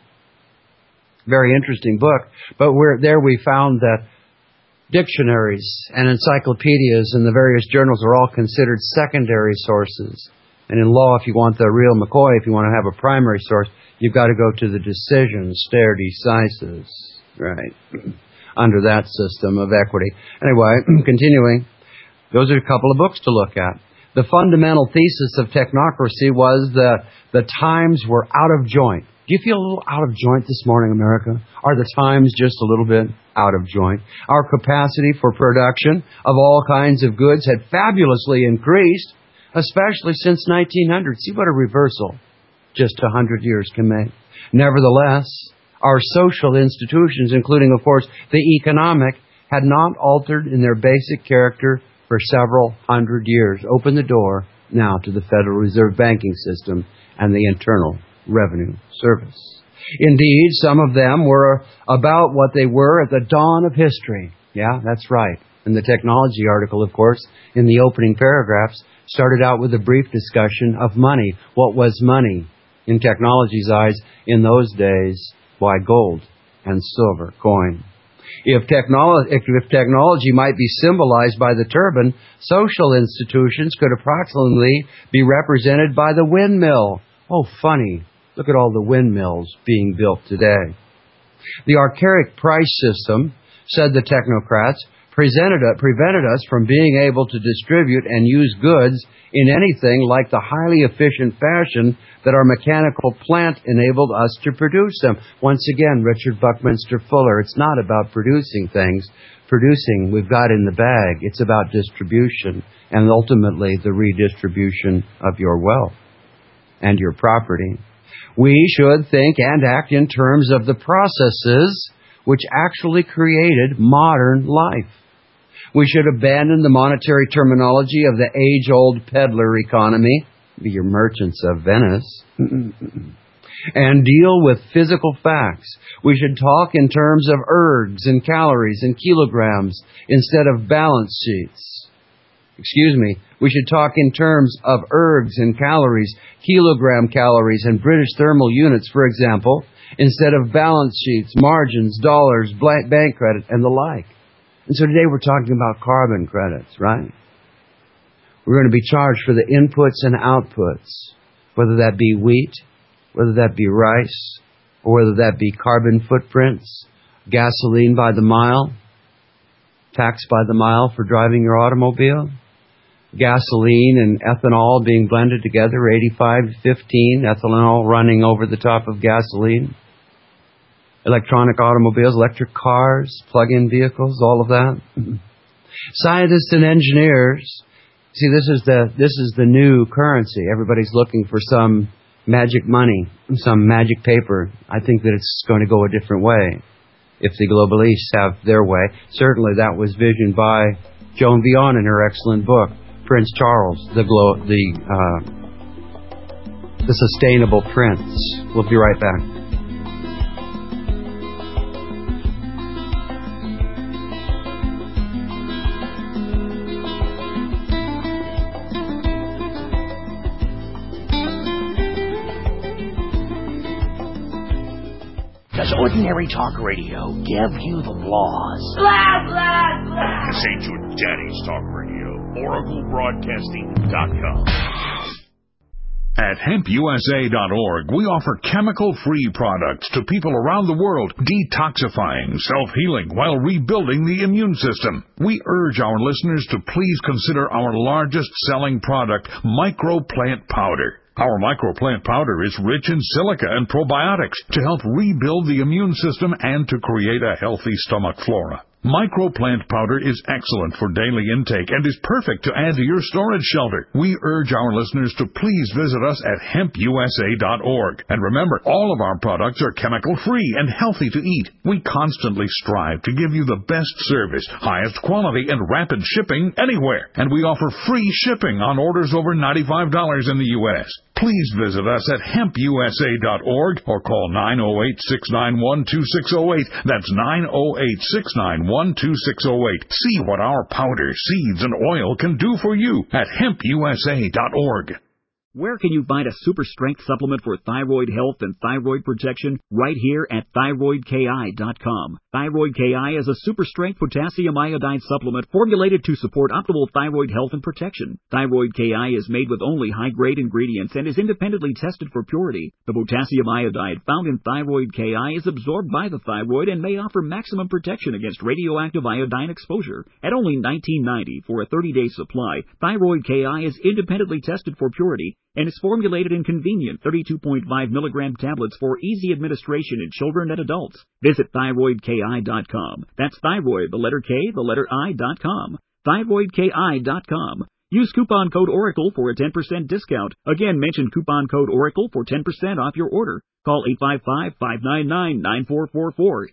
[SPEAKER 2] Very interesting book. But we found that dictionaries and encyclopedias and the various journals are all considered secondary sources. And in law, if you want the real McCoy, if you want to have a primary source, you've got to go to the decisions, stare decisis, right, under that system of equity. Anyway, continuing, those are a couple of books to look at. The fundamental thesis of technocracy was that the times were out of joint. Do you feel a little out of joint this morning, America? Are the times just a little bit out of joint? Our capacity for production of all kinds of goods had fabulously increased, especially since 1900. See what a reversal just 100 years can make. Nevertheless, our social institutions, including, of course, the economic, had not altered in their basic character for several hundred years. Open the door now to the Federal Reserve banking system and the Internal Revenue Service. Indeed, some of them were about what they were at the dawn of history. Yeah, that's right. And the technology article, of course, in the opening paragraphs, started out with a brief discussion of money. What was money in technology's eyes in those days? Why, gold and silver coin. If technology might be symbolized by the turban, social institutions could approximately be represented by the windmill. Oh, funny. Look at all the windmills being built today. The archaic price system, said the technocrats, prevented us from being able to distribute and use goods in anything like the highly efficient fashion that our mechanical plant enabled us to produce them. Once again, Richard Buckminster Fuller, it's not about producing things. Producing, we've got in the bag. It's about distribution and ultimately the redistribution of your wealth and your property. We should think and act in terms of the processes which actually created modern life. We should abandon the monetary terminology of the age-old peddler economy, be your merchants of Venice, and deal with physical facts. We should talk in terms of ergs and calories and kilograms instead of balance sheets. We should talk in terms of ergs and calories, kilogram calories, and British thermal units, for example, instead of balance sheets, margins, dollars, bank credit, and the like. And so today we're talking about carbon credits, right? We're going to be charged for the inputs and outputs, whether that be wheat, whether that be rice, or whether that be carbon footprints, gasoline by the mile. taxed by the mile for driving your automobile. Gasoline and ethanol being blended together, 85-15, ethanol running over the top of gasoline. Electronic automobiles, electric cars, plug-in vehicles, all of that. Scientists and engineers. See, this is the new currency. Everybody's looking for some magic money, some magic paper. I think that it's going to go a different way if the globalists have their way. Certainly that was visioned by Joan Vion in her excellent book, Prince Charles, the Sustainable Prince. We'll be right back.
[SPEAKER 11] Does ordinary talk radio give you the blahs?
[SPEAKER 4] Blah, blah, blah.
[SPEAKER 12] This ain't your daddy's talk radio. OracleBroadcasting.com. At HempUSA.org, we offer chemical-free products to people around the world, detoxifying, self-healing, while rebuilding the immune system. We urge our listeners to please consider our largest-selling product, Microplant Powder. Our microplant powder is rich in silica and probiotics to help rebuild the immune system and to create a healthy stomach flora. Microplant powder is excellent for daily intake and is perfect to add to your storage shelter. We urge our listeners to please visit us at HempUSA.org. And remember, all of our products are chemical-free and healthy to eat. We constantly strive to give you the best service, highest quality, and rapid shipping anywhere. And we offer free shipping on orders over $95 in the U.S. Please visit us at HempUSA.org or call 908-691-2608. That's 908-691-2608. See what our powder, seeds, and oil can do for you at HempUSA.org.
[SPEAKER 3] Where can you find a super strength supplement for thyroid health and thyroid protection? Right here at ThyroidKI.com. Thyroid KI is a super strength potassium iodide supplement formulated to support optimal thyroid health and protection. Thyroid KI is made with only high-grade ingredients and is independently tested for purity. The potassium iodide found in Thyroid KI is absorbed by the thyroid and may offer maximum protection against radioactive iodine exposure. At only $19.90 for a 30-day supply, Thyroid KI is independently tested for purity and is formulated in convenient 32.5 milligram tablets for easy administration in children and adults. Visit ThyroidKI.com. That's thyroid, the letter K, the letter I.com. ThyroidKI.com. Use coupon code ORACLE for a 10% discount. Again, mention coupon code ORACLE for 10% off your order. Call 855-599-9444.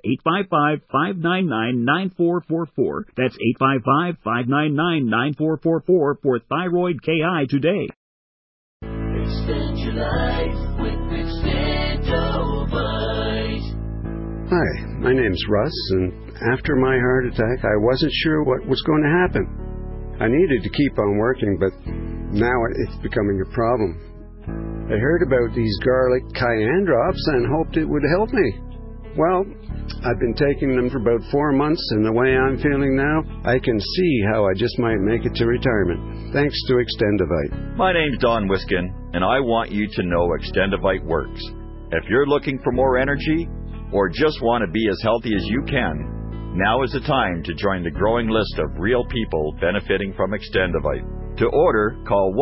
[SPEAKER 3] 855-599-9444. That's 855-599-9444 for Thyroid KI today.
[SPEAKER 4] Extend your life with Extendovite.
[SPEAKER 5] Hi, my name's Russ, and after my heart attack, I wasn't sure what was going to happen. I needed to keep on working, but now it's becoming a problem. I heard about these garlic cayenne drops and hoped it would help me. Well, I've been taking them for about 4 months, and the way I'm feeling now, I can see how I just might make it to retirement. Thanks to Extendovite.
[SPEAKER 6] My name's Don Wiskin, and I want you to know Extendovite works. If you're looking for more energy, or just want to be as healthy as you can, now is the time to join the growing list of real people benefiting from Extendovite. To order, call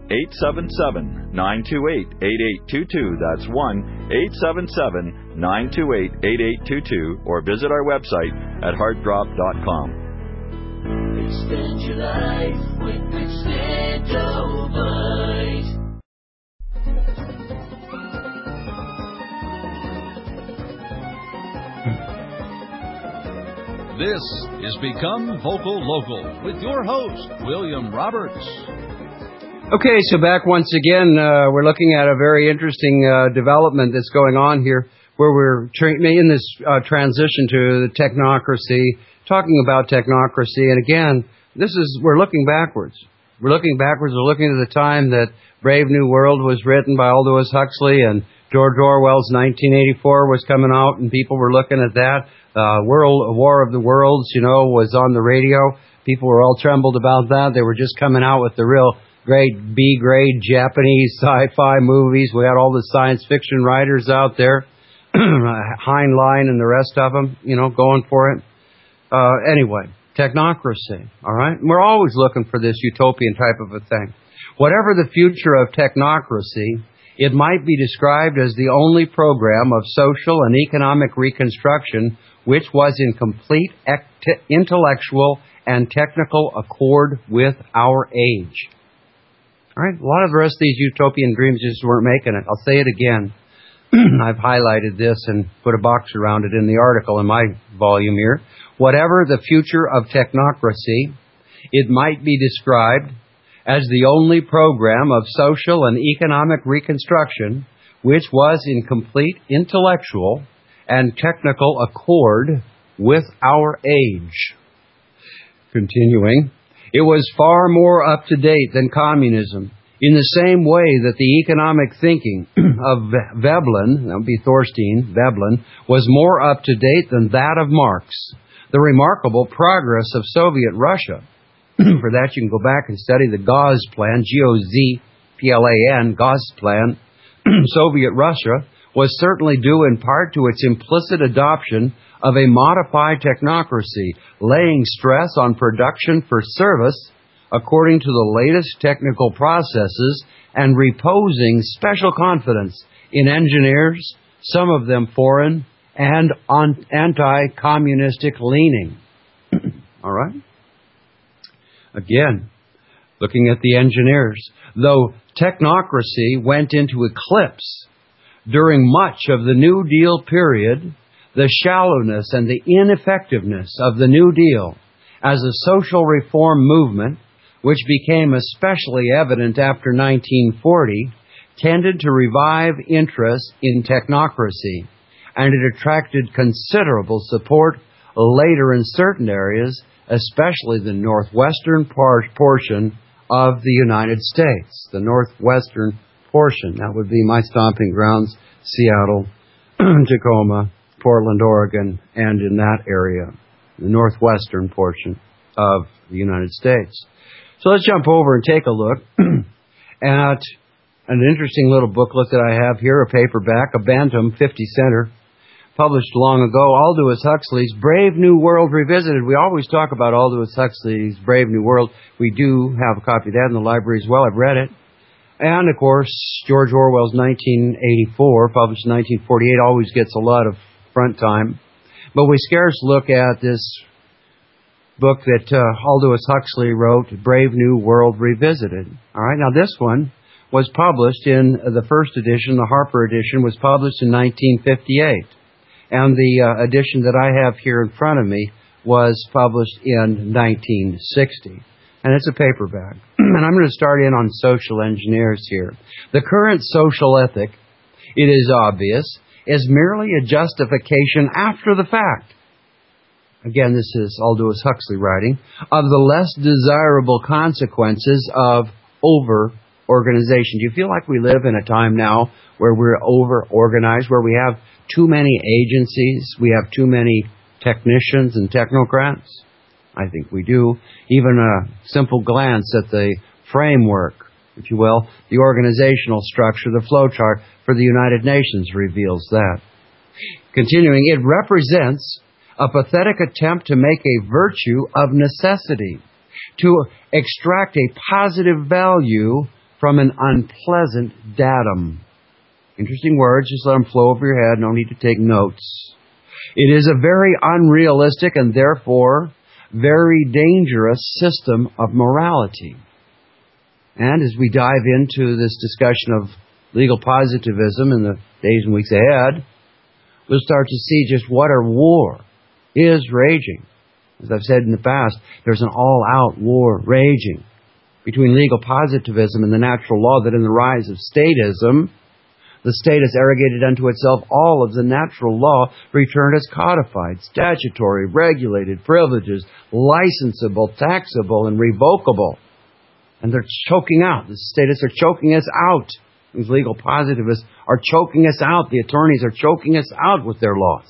[SPEAKER 6] 1-877-928-8822. That's 1-877-928-8822, or visit our website at heartdrop.com.
[SPEAKER 4] Extend your life with Extendovite.
[SPEAKER 1] This is Become Vocal Local with your host, William Roberts.
[SPEAKER 2] Okay, so back once again, we're looking at a very interesting development that's going on here, where we're in this transition to the technocracy, talking about technocracy, and again, we're looking backwards. We're looking backwards. We're looking at the time that Brave New World was written by Aldous Huxley, and George Orwell's 1984 was coming out, and people were looking at that. War of the Worlds, was on the radio. People were all trembled about that. They were just coming out with the real great B-grade Japanese sci-fi movies. We had all the science fiction writers out there, Heinlein and the rest of them, going for it. Anyway, technocracy. All right? We're always looking for this utopian type of a thing. Whatever the future of technocracy, it might be described as the only program of social and economic reconstruction which was in complete intellectual and technical accord with our age. All right? A lot of the rest of these utopian dreams just weren't making it. I'll say it again. I've highlighted this and put a box around it in the article in my volume here. Whatever the future of technocracy, it might be described as the only program of social and economic reconstruction which was in complete intellectual and technical accord with our age. Continuing, it was far more up to date than communism, in the same way that the economic thinking of Veblen, that would be Thorstein Veblen, was more up to date than that of Marx. The remarkable progress of Soviet Russia. For that, you can go back and study the Gauss Plan, G-O-Z-P-L-A-N, Gauss Plan. Soviet Russia was certainly due in part to its implicit adoption of a modified technocracy, laying stress on production for service according to the latest technical processes and reposing special confidence in engineers, some of them foreign and anti-communistic leaning. All right? Again, looking at the engineers, though technocracy went into eclipse during much of the New Deal period, the shallowness and the ineffectiveness of the New Deal as a social reform movement, which became especially evident after 1940, tended to revive interest in technocracy, and it attracted considerable support later in certain areas, especially the northwestern portion of the United States. The northwestern portion, that would be my stomping grounds, Seattle, Tacoma, Portland, Oregon, and in that area, the northwestern portion of the United States. So let's jump over and take a look at an interesting little booklet that I have here, a paperback, a Bantam 50-center, published long ago, Aldous Huxley's Brave New World Revisited. We always talk about Aldous Huxley's Brave New World. We do have a copy of that in the library as well. I've read it. And, of course, George Orwell's 1984, published in 1948, always gets a lot of front time. But we scarce look at this book that Aldous Huxley wrote, Brave New World Revisited. All right, now this one was published in the first edition, the Harper edition, was published in 1958. And the edition that I have here in front of me was published in 1960. And it's a paperback. And I'm going to start in on social engineers here. The current social ethic, it is obvious, is merely a justification after the fact. Again, this is Aldous Huxley writing, of the less desirable consequences of over-organization. Do you feel like we live in a time now where we're over-organized, where we have too many agencies, we have too many technicians and technocrats? I think we do. Even a simple glance at the framework, if you will, the organizational structure, the flowchart for the United Nations reveals that. Continuing, it represents a pathetic attempt to make a virtue of necessity, to extract a positive value from an unpleasant datum. Interesting words, just let them flow over your head, no need to take notes. It is a very unrealistic and therefore very dangerous system of morality. And as we dive into this discussion of legal positivism in the days and weeks ahead, we'll start to see just what a war is raging. As I've said in the past, there's an all-out war raging between legal positivism and the natural law, that in the rise of statism, the state has arrogated unto itself all of the natural law, returned as codified, statutory, regulated privileges, licensable, taxable, and revocable. And they're choking out. The statists are choking us out. These legal positivists are choking us out. The attorneys are choking us out with their laws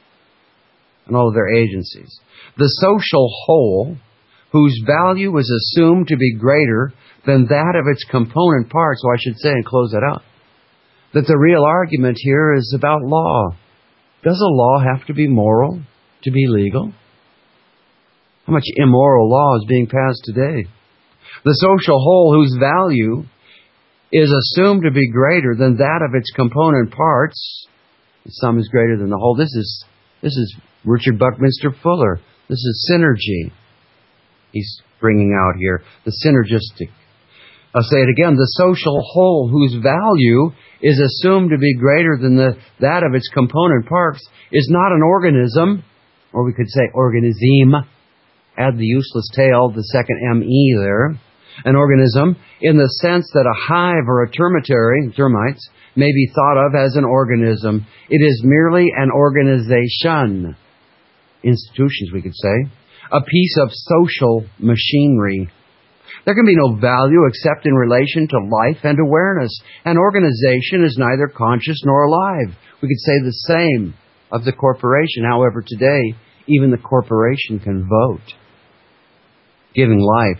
[SPEAKER 2] and all of their agencies. The social whole, whose value is assumed to be greater than that of its component parts, so I should say, and close that out, that the real argument here is about law. Does a law have to be moral to be legal? How much immoral law is being passed today? The social whole whose value is assumed to be greater than that of its component parts. The sum is greater than the whole. This is Richard Buckminster Fuller. This is synergy he's bringing out here, the synergistic. I'll say it again. The social whole whose value is assumed to be greater than that of its component parts is not an organism, or we could say organisme. Add the useless tail, the second M-E there. An organism in the sense that a hive or a termitary, termites, may be thought of as an organism. It is merely an organization. Institutions, we could say. A piece of social machinery. There can be no value except in relation to life and awareness. An organization is neither conscious nor alive. We could say the same of the corporation. However, today, even the corporation can vote, giving life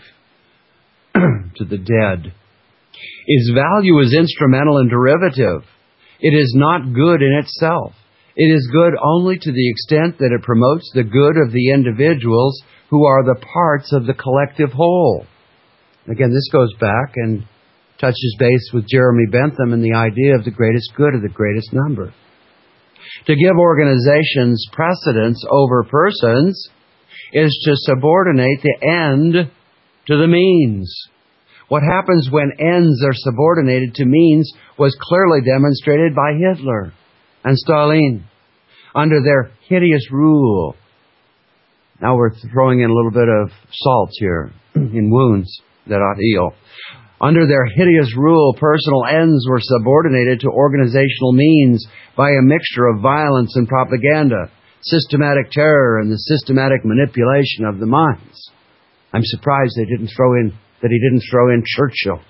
[SPEAKER 2] to the dead. Its value is instrumental and derivative. It is not good in itself. It is good only to the extent that it promotes the good of the individuals who are the parts of the collective whole. Again, this goes back and touches base with Jeremy Bentham and the idea of the greatest good of the greatest number. To give organizations precedence over persons is to subordinate the end to the means. What happens when ends are subordinated to means was clearly demonstrated by Hitler and Stalin under their hideous rule. Now we're throwing in a little bit of salt here in wounds that ought to heal. Under their hideous rule, personal ends were subordinated to organizational means by a mixture of violence and propaganda, systematic terror, and the systematic manipulation of the minds. I'm surprised that he didn't throw in Churchill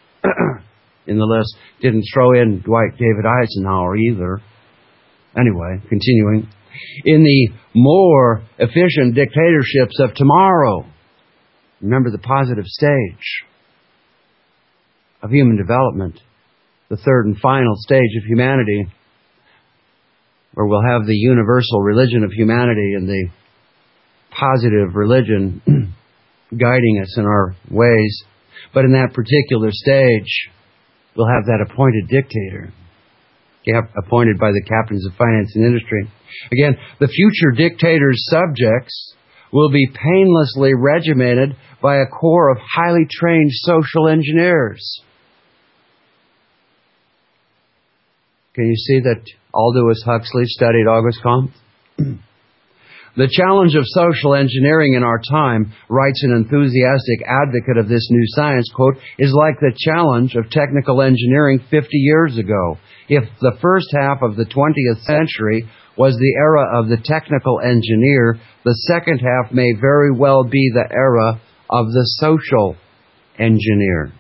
[SPEAKER 2] in the list. Didn't throw in Dwight David Eisenhower either. Anyway, continuing. In the more efficient dictatorships of tomorrow, remember the positive stage of human development, the third and final stage of humanity, where we'll have the universal religion of humanity and the positive religion guiding us in our ways. But in that particular stage, we'll have that appointed dictator, appointed by the captains of finance and industry. Again, the future dictator's subjects will be painlessly regimented by a corps of highly trained social engineers. Can you see that Aldous Huxley studied Auguste Comte? The challenge of social engineering in our time, writes an enthusiastic advocate of this new science, quote, is like the challenge of technical engineering 50 years ago. If the first half of the 20th century was the era of the technical engineer, the second half may very well be the era of the social engineer.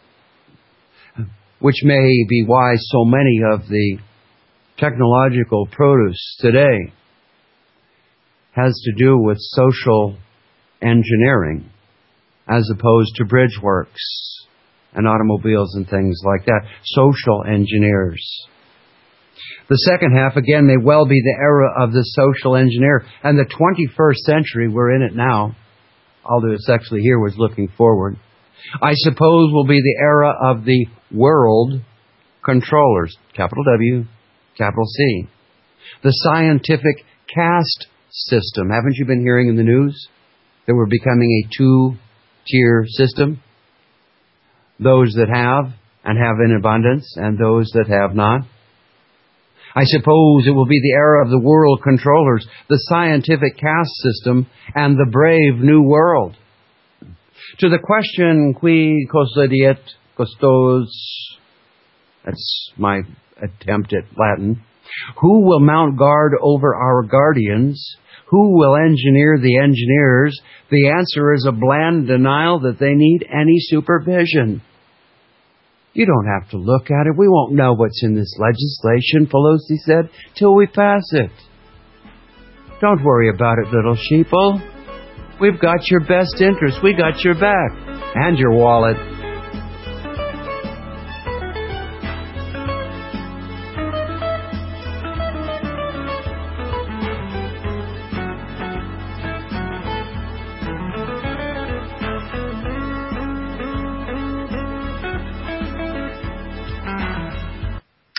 [SPEAKER 2] Which may be why so many of the technological produce today has to do with social engineering as opposed to bridge works and automobiles and things like that. Social engineers. The second half, again, may well be the era of the social engineer. And the 21st century, we're in it now. Aldous Huxley here was looking forward. I suppose will be the era of the world controllers. Capital W, capital C. The scientific caste system. Haven't you been hearing in the news that we're becoming a two-tier system? Those that have and have in abundance, and those that have not. I suppose it will be the era of the world controllers, the scientific caste system, and the brave new world. To the question, qui custodiet custos, that's my attempt at Latin, who will mount guard over our guardians? Who will engineer the engineers? The answer is a bland denial that they need any supervision. You don't have to look at it. We won't know what's in this legislation, Pelosi said, till we pass it. Don't worry about it, little sheeple. We've got your best interest. We got your back. And your wallet.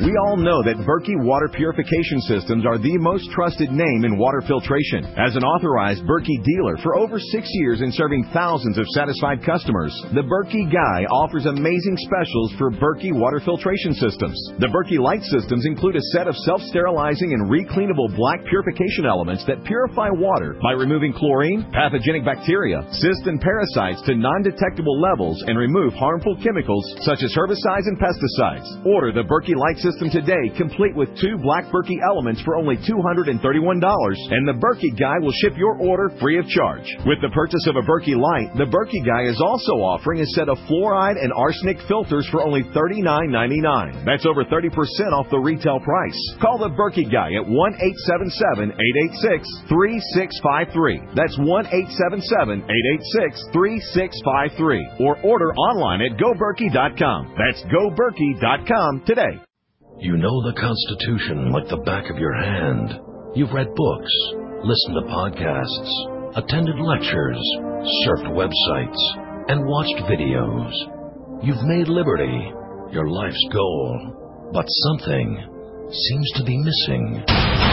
[SPEAKER 7] We all know that Berkey Water Purification Systems are the most trusted name in water filtration. As an authorized Berkey dealer for over 6 years and serving thousands of satisfied customers, the Berkey Guy offers amazing specials for Berkey Water Filtration Systems. The Berkey Light Systems include a set of self-sterilizing and recleanable black purification elements that purify water by removing chlorine, pathogenic bacteria, cysts, and parasites to non-detectable levels and remove harmful chemicals such as herbicides and pesticides. Order the Berkey Light System today, complete with 2 black Berkey elements for only $231, and the Berkey Guy will ship your order free of charge. With the purchase of a Berkey Light, the Berkey Guy is also offering a set of fluoride and arsenic filters for only $39.99. That's over 30% off the retail price. Call the Berkey Guy at 1-877-886-3653. That's 1-877-886-3653. Or order online at GoBerkey.com. That's GoBerkey.com today.
[SPEAKER 8] You know the Constitution like the back of your hand. You've read books, listened to podcasts, attended lectures, surfed websites, and watched videos. You've made liberty your life's goal, but something seems to be missing.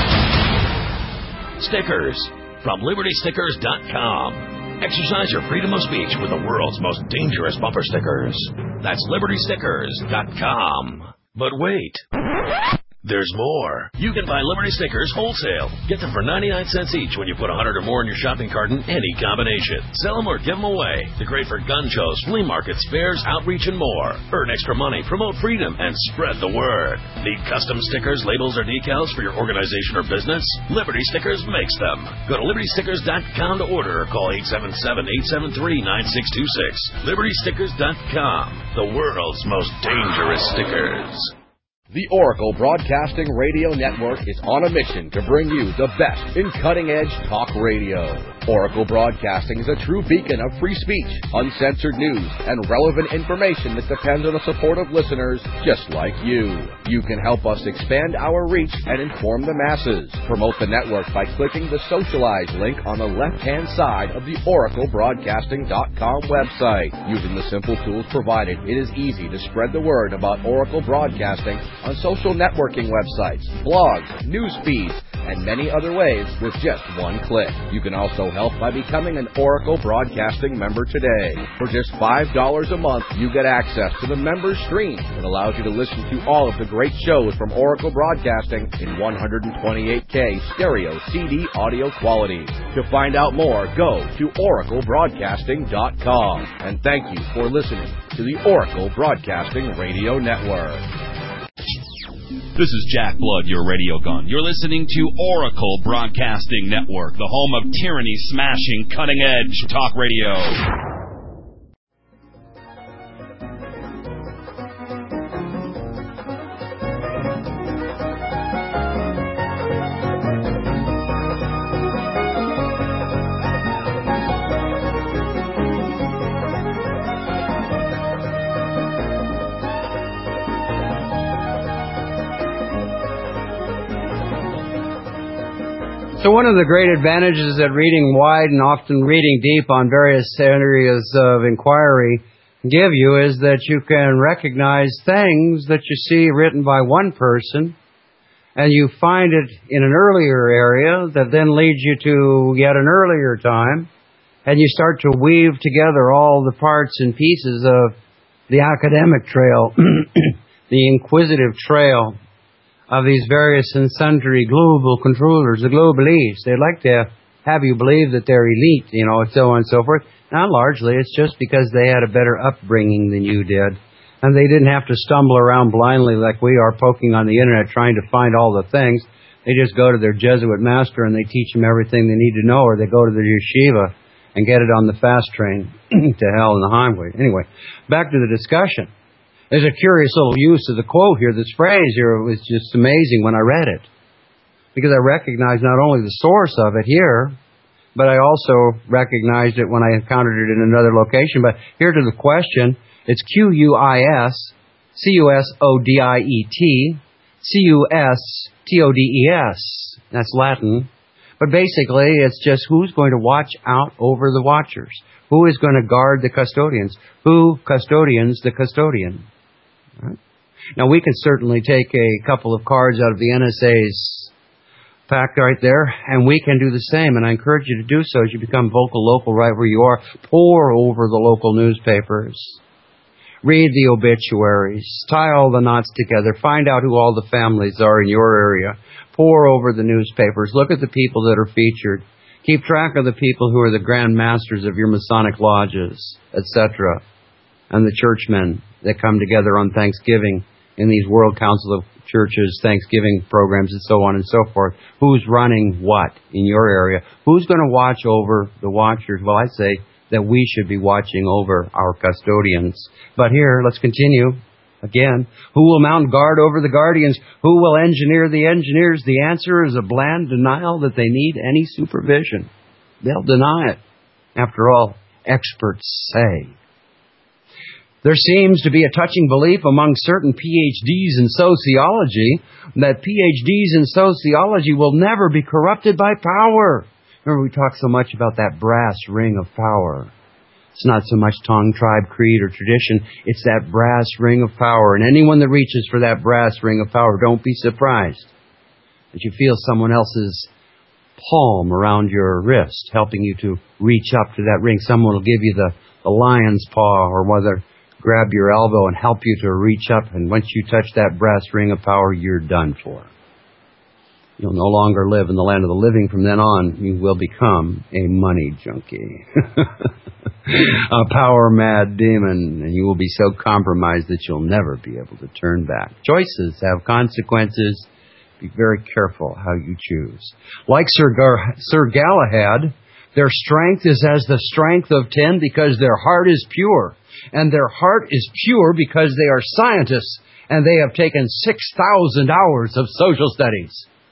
[SPEAKER 8] Stickers from LibertyStickers.com. Exercise your freedom of speech with the world's most dangerous bumper stickers. That's LibertyStickers.com. But wait, there's more. You can buy Liberty Stickers wholesale. Get them for 99 cents each when you put 100 or more in your shopping cart in any combination. Sell them or give them away. They're great for gun shows, flea markets, fairs, outreach, and more. Earn extra money, promote freedom, and spread the word. Need custom stickers, labels, or decals for your organization or business? Liberty Stickers makes them. Go to LibertyStickers.com to order or call 877-873-9626. LibertyStickers.com, the world's most dangerous stickers.
[SPEAKER 9] The Oracle Broadcasting Radio Network is on a mission to bring you the best in cutting-edge talk radio. Oracle Broadcasting is a true beacon of free speech, uncensored news, and relevant information that depends on the support of listeners just like you. You can help us expand our reach and inform the masses. Promote the network by clicking the Socialize link on the left-hand side of the OracleBroadcasting.com website. Using the simple tools provided, it is easy to spread the word about Oracle Broadcasting on social networking websites, blogs, news feeds, and many other ways with just one click. You can also help by becoming an Oracle Broadcasting member today. For just $5 a month, you get access to the member stream that allows you to listen to all of the great shows from Oracle Broadcasting in 128K stereo CD audio quality. To find out more, go to OracleBroadcasting.com. And thank you for listening to the Oracle Broadcasting Radio Network.
[SPEAKER 15] This is Jack Blood, your radio gun. You're listening to Oracle Broadcasting Network, the home of tyranny-smashing, cutting-edge talk radio.
[SPEAKER 2] So one of the great advantages that reading wide and often reading deep on various areas of inquiry give you is that you can recognize things that you see written by one person, and you find it in an earlier area that then leads you to yet an earlier time, and you start to weave together all the parts and pieces of the academic trail, the inquisitive trail of these various and sundry global controllers, the globalists. They like to have you believe that they're elite, and so on and so forth. Now, largely, it's just because they had a better upbringing than you did. And they didn't have to stumble around blindly like we are, poking on the internet trying to find all the things. They just go to their Jesuit master and they teach them everything they need to know, or they go to their yeshiva and get it on the fast train to hell in the highway. Anyway, back to the discussion. There's a curious little use of the quote here. This phrase here was just amazing when I read it, because I recognized not only the source of it here, but I also recognized it when I encountered it in another location. But here to the question, it's QUISCUSODIET CUSTODES. That's Latin. But basically, it's just who's going to watch out over the watchers. Who is going to guard the custodians? Who custodians the custodian? Right? Now, we can certainly take a couple of cards out of the NSA's pack right there, and we can do the same. And I encourage you to do so as you become vocal local right where you are. Pore over the local newspapers. Read the obituaries. Tie all the knots together. Find out who all the families are in your area. Pore over the newspapers. Look at the people that are featured. Keep track of the people who are the grand masters of your Masonic lodges, etc., and the churchmen that come together on Thanksgiving in these World Council of Churches, Thanksgiving programs, and so on and so forth. Who's running what in your area? Who's going to watch over the watchers? Well, I say that we should be watching over our custodians. But here, let's continue. Again, who will mount guard over the guardians? Who will engineer the engineers? The answer is a bland denial that they need any supervision. They'll deny it. After all, experts say. There seems to be a touching belief among certain PhDs in sociology that PhDs in sociology will never be corrupted by power. Remember, we talk so much about that brass ring of power. It's not so much tongue, tribe, creed, or tradition. It's that brass ring of power. And anyone that reaches for that brass ring of power, don't be surprised that you feel someone else's palm around your wrist, helping you to reach up to that ring. Someone will give you the lion's paw, or whether grab your elbow and help you to reach up. And once you touch that brass ring of power, you're done for. You'll no longer live in the land of the living. From then on, you will become a money junkie. A power-mad demon, and you will be so compromised that you'll never be able to turn back. Choices have consequences. Be very careful how you choose. Like Sir Galahad, their strength is as the strength of 10 because their heart is pure. And their heart is pure because they are scientists, and they have taken 6,000 hours of social studies.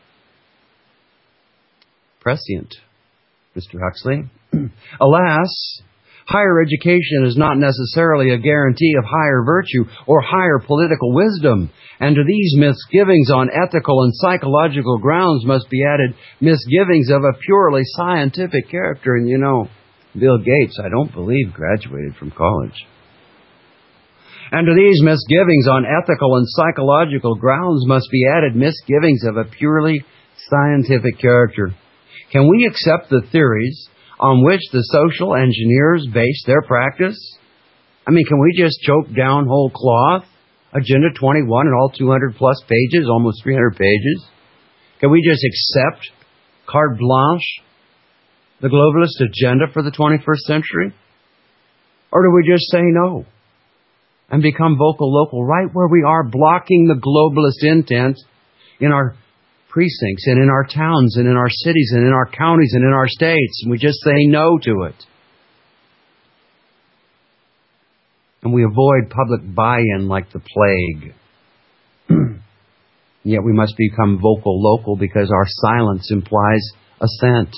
[SPEAKER 2] Prescient, Mr. Huxley. Alas, higher education is not necessarily a guarantee of higher virtue or higher political wisdom. And to these misgivings on ethical and psychological grounds must be added misgivings of a purely scientific character. And you know, Bill Gates, I don't believe, graduated from college. And to these misgivings on ethical and psychological grounds must be added misgivings of a purely scientific character. Can we accept the theories on which the social engineers base their practice? I mean, can we just choke down whole cloth? Agenda 21 and all 200 plus pages, almost 300 pages? Can we just accept carte blanche, the globalist agenda for the 21st century? Or do we just say no and become vocal local right where we are, blocking the globalist intent in our precincts and in our towns and in our cities and in our counties and in our states, and we just say no to it? And we avoid public buy-in like the plague. Yet we must become vocal local because our silence implies assent.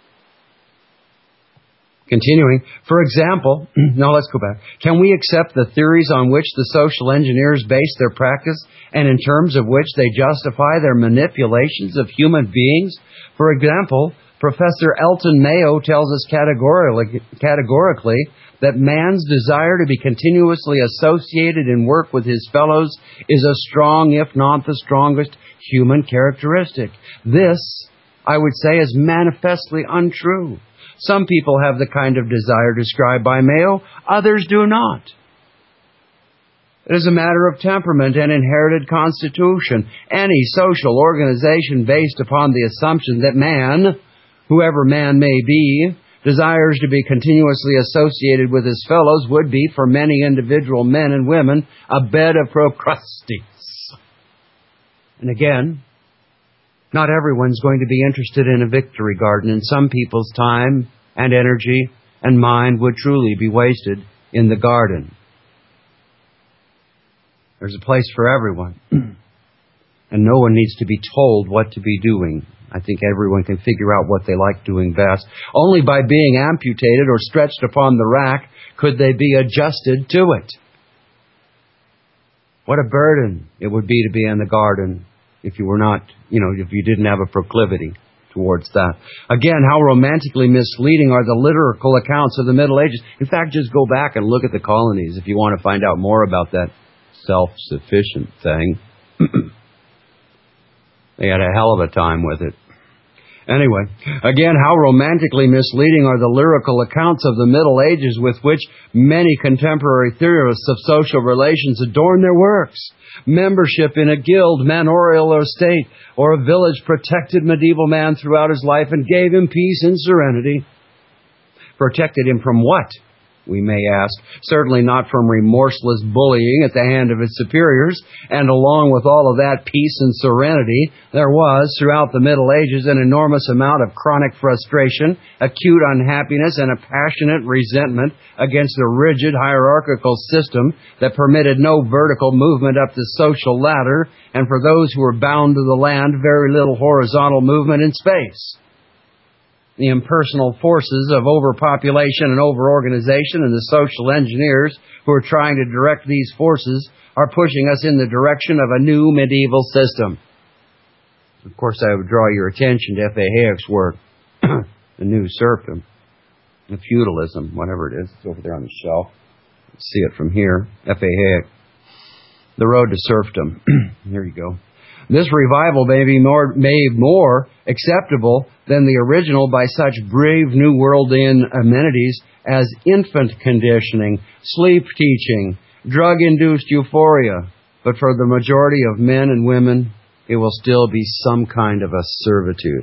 [SPEAKER 2] Continuing, for example, now let's go back. Can we accept the theories on which the social engineers base their practice and in terms of which they justify their manipulations of human beings? For example, Professor Elton Mayo tells us categorically that man's desire to be continuously associated in work with his fellows is a strong, if not the strongest, human characteristic. This, I would say, is manifestly untrue. Some people have the kind of desire described by Mayo, others do not. It is a matter of temperament and inherited constitution. Any social organization based upon the assumption that man, whoever man may be, desires to be continuously associated with his fellows would be, for many individual men and women, a bed of Procrustes. And again, not everyone's going to be interested in a victory garden, and some people's time and energy and mind would truly be wasted in the garden. There's a place for everyone, and no one needs to be told what to be doing. I think everyone can figure out what they like doing best. Only by being amputated or stretched upon the rack could they be adjusted to it. What a burden it would be to be in the garden if you were not, if you didn't have a proclivity towards that. Again, how romantically misleading are the lyrical accounts of the Middle Ages. In fact, just go back and look at the colonies if you want to find out more about that self-sufficient thing. They had a hell of a time with it. Anyway, again, how romantically misleading are the lyrical accounts of the Middle Ages with which many contemporary theorists of social relations adorn their works. Membership in a guild, manorial or state, or a village protected medieval man throughout his life and gave him peace and serenity. Protected him from what, we may ask? Certainly not from remorseless bullying at the hand of his superiors. And along with all of that peace and serenity, there was, throughout the Middle Ages, an enormous amount of chronic frustration, acute unhappiness, and a passionate resentment against the rigid hierarchical system that permitted no vertical movement up the social ladder, and for those who were bound to the land, very little horizontal movement in space. The impersonal forces of overpopulation and overorganization and the social engineers who are trying to direct these forces are pushing us in the direction of a new medieval system. Of course, I would draw your attention to F.A. Hayek's work, The New Serfdom, the Feudalism, whatever it is. It's over there on the shelf. Let's see it from here. F.A. Hayek, The Road to Serfdom. Here you go. This revival may be made more acceptable than the original by such brave New Worldian amenities as infant conditioning, sleep teaching, drug-induced euphoria. But for the majority of men and women, it will still be some kind of a servitude.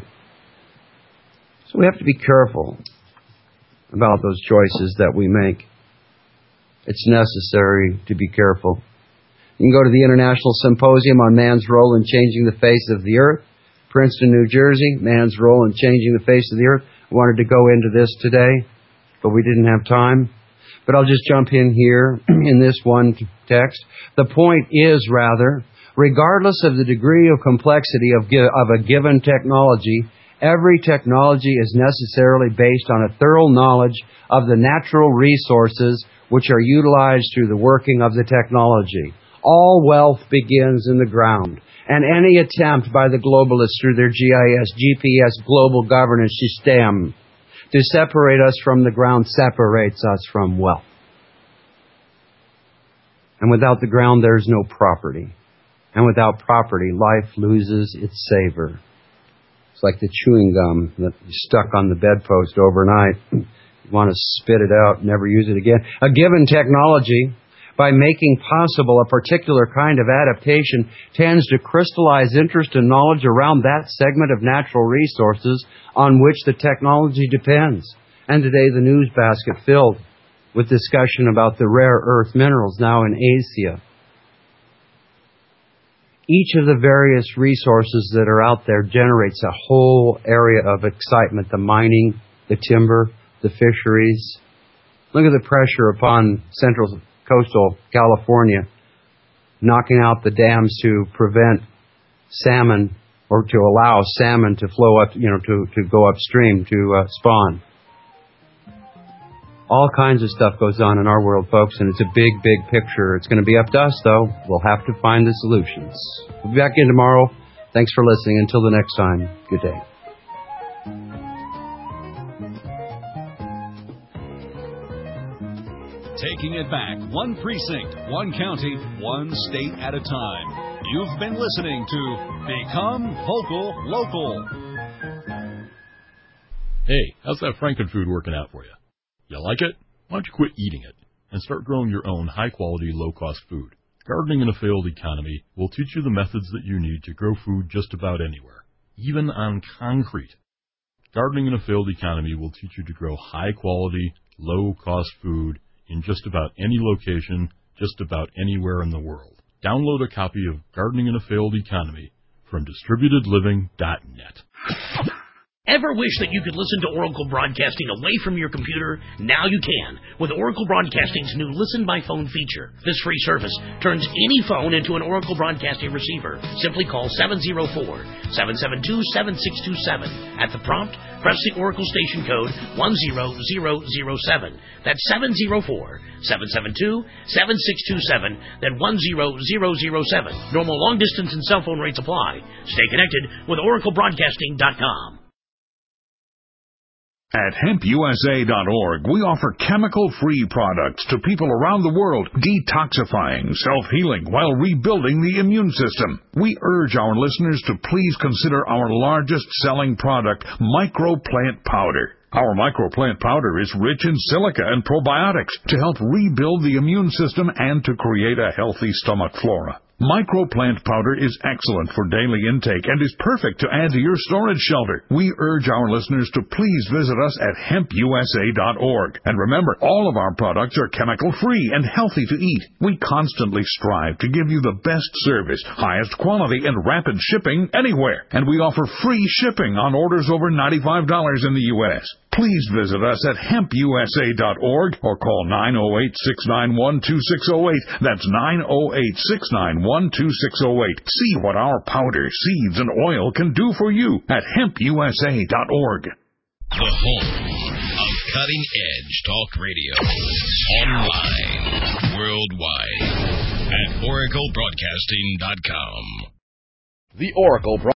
[SPEAKER 2] So we have to be careful about those choices that we make. It's necessary to be careful. You can go to the International Symposium on Man's Role in Changing the Face of the Earth, Princeton, New Jersey, Man's Role in Changing the Face of the Earth. I wanted to go into this today, but we didn't have time. But I'll just jump in here in this one text. The point is, rather, regardless of the degree of complexity of a given technology, every technology is necessarily based on a thorough knowledge of the natural resources which are utilized through the working of the technology. All wealth begins in the ground, and any attempt by the globalists through their GIS, GPS, global governance system to separate us from the ground separates us from wealth. And without the ground, there's no property. And without property, life loses its savor. It's like the chewing gum that you stuck on the bedpost overnight. You want to spit it out, never use it again. A given technology, by making possible a particular kind of adaptation, tends to crystallize interest and knowledge around that segment of natural resources on which the technology depends. And today the news basket filled with discussion about the rare earth minerals now in Asia. Each of the various resources that are out there generates a whole area of excitement. The mining, the timber, the fisheries. Look at the pressure upon central coastal California, knocking out the dams to prevent salmon or to allow salmon to flow up, to go upstream to spawn. All kinds of stuff goes on in our world, folks, and it's a big, big picture. It's going to be up to us, though. We'll have to find the solutions. We'll be back in tomorrow. Thanks for listening. Until the next time, good day.
[SPEAKER 1] Taking it back, one precinct, one county, one state at a time. You've been listening to Become Vocal Local.
[SPEAKER 10] Hey, how's that Frankenfood working out for you? You like it? Why don't you quit eating it and start growing your own high-quality, low-cost food? Gardening in a Failed Economy will teach you the methods that you need to grow food just about anywhere, even on concrete. Gardening in a Failed Economy will teach you to grow high-quality, low-cost food in just about any location, just about anywhere in the world. Download a copy of Gardening in a Failed Economy from DistributedLiving.net.
[SPEAKER 11] Ever wish that you could listen to Oracle Broadcasting away from your computer? Now you can, with Oracle Broadcasting's new Listen by Phone feature. This free service turns any phone into an Oracle Broadcasting receiver. Simply call 704-772-7627. At the prompt, press the Oracle station code 10007. That's 704-772-7627. Then 10007. Normal long distance and cell phone rates apply. Stay connected with OracleBroadcasting.com.
[SPEAKER 12] At hempusa.org, we offer chemical-free products to people around the world, detoxifying, self-healing, while rebuilding the immune system. We urge our listeners to please consider our largest-selling product, Microplant Powder. Our Microplant Powder is rich in silica and probiotics to help rebuild the immune system and to create a healthy stomach flora. Microplant Powder is excellent for daily intake and is perfect to add to your storage shelter. We urge our listeners to please visit us at hempusa.org. And remember, all of our products are chemical-free and healthy to eat. We constantly strive to give you the best service, highest quality, and rapid shipping anywhere. And we offer free shipping on orders over $95 in the U.S. Please visit us at hempusa.org or call 908-691-2608. That's 908-691-2608. See what our powder, seeds, and oil can do for you at hempusa.org.
[SPEAKER 8] The home of cutting-edge talk radio. Online, worldwide, at oraclebroadcasting.com.
[SPEAKER 9] The Oracle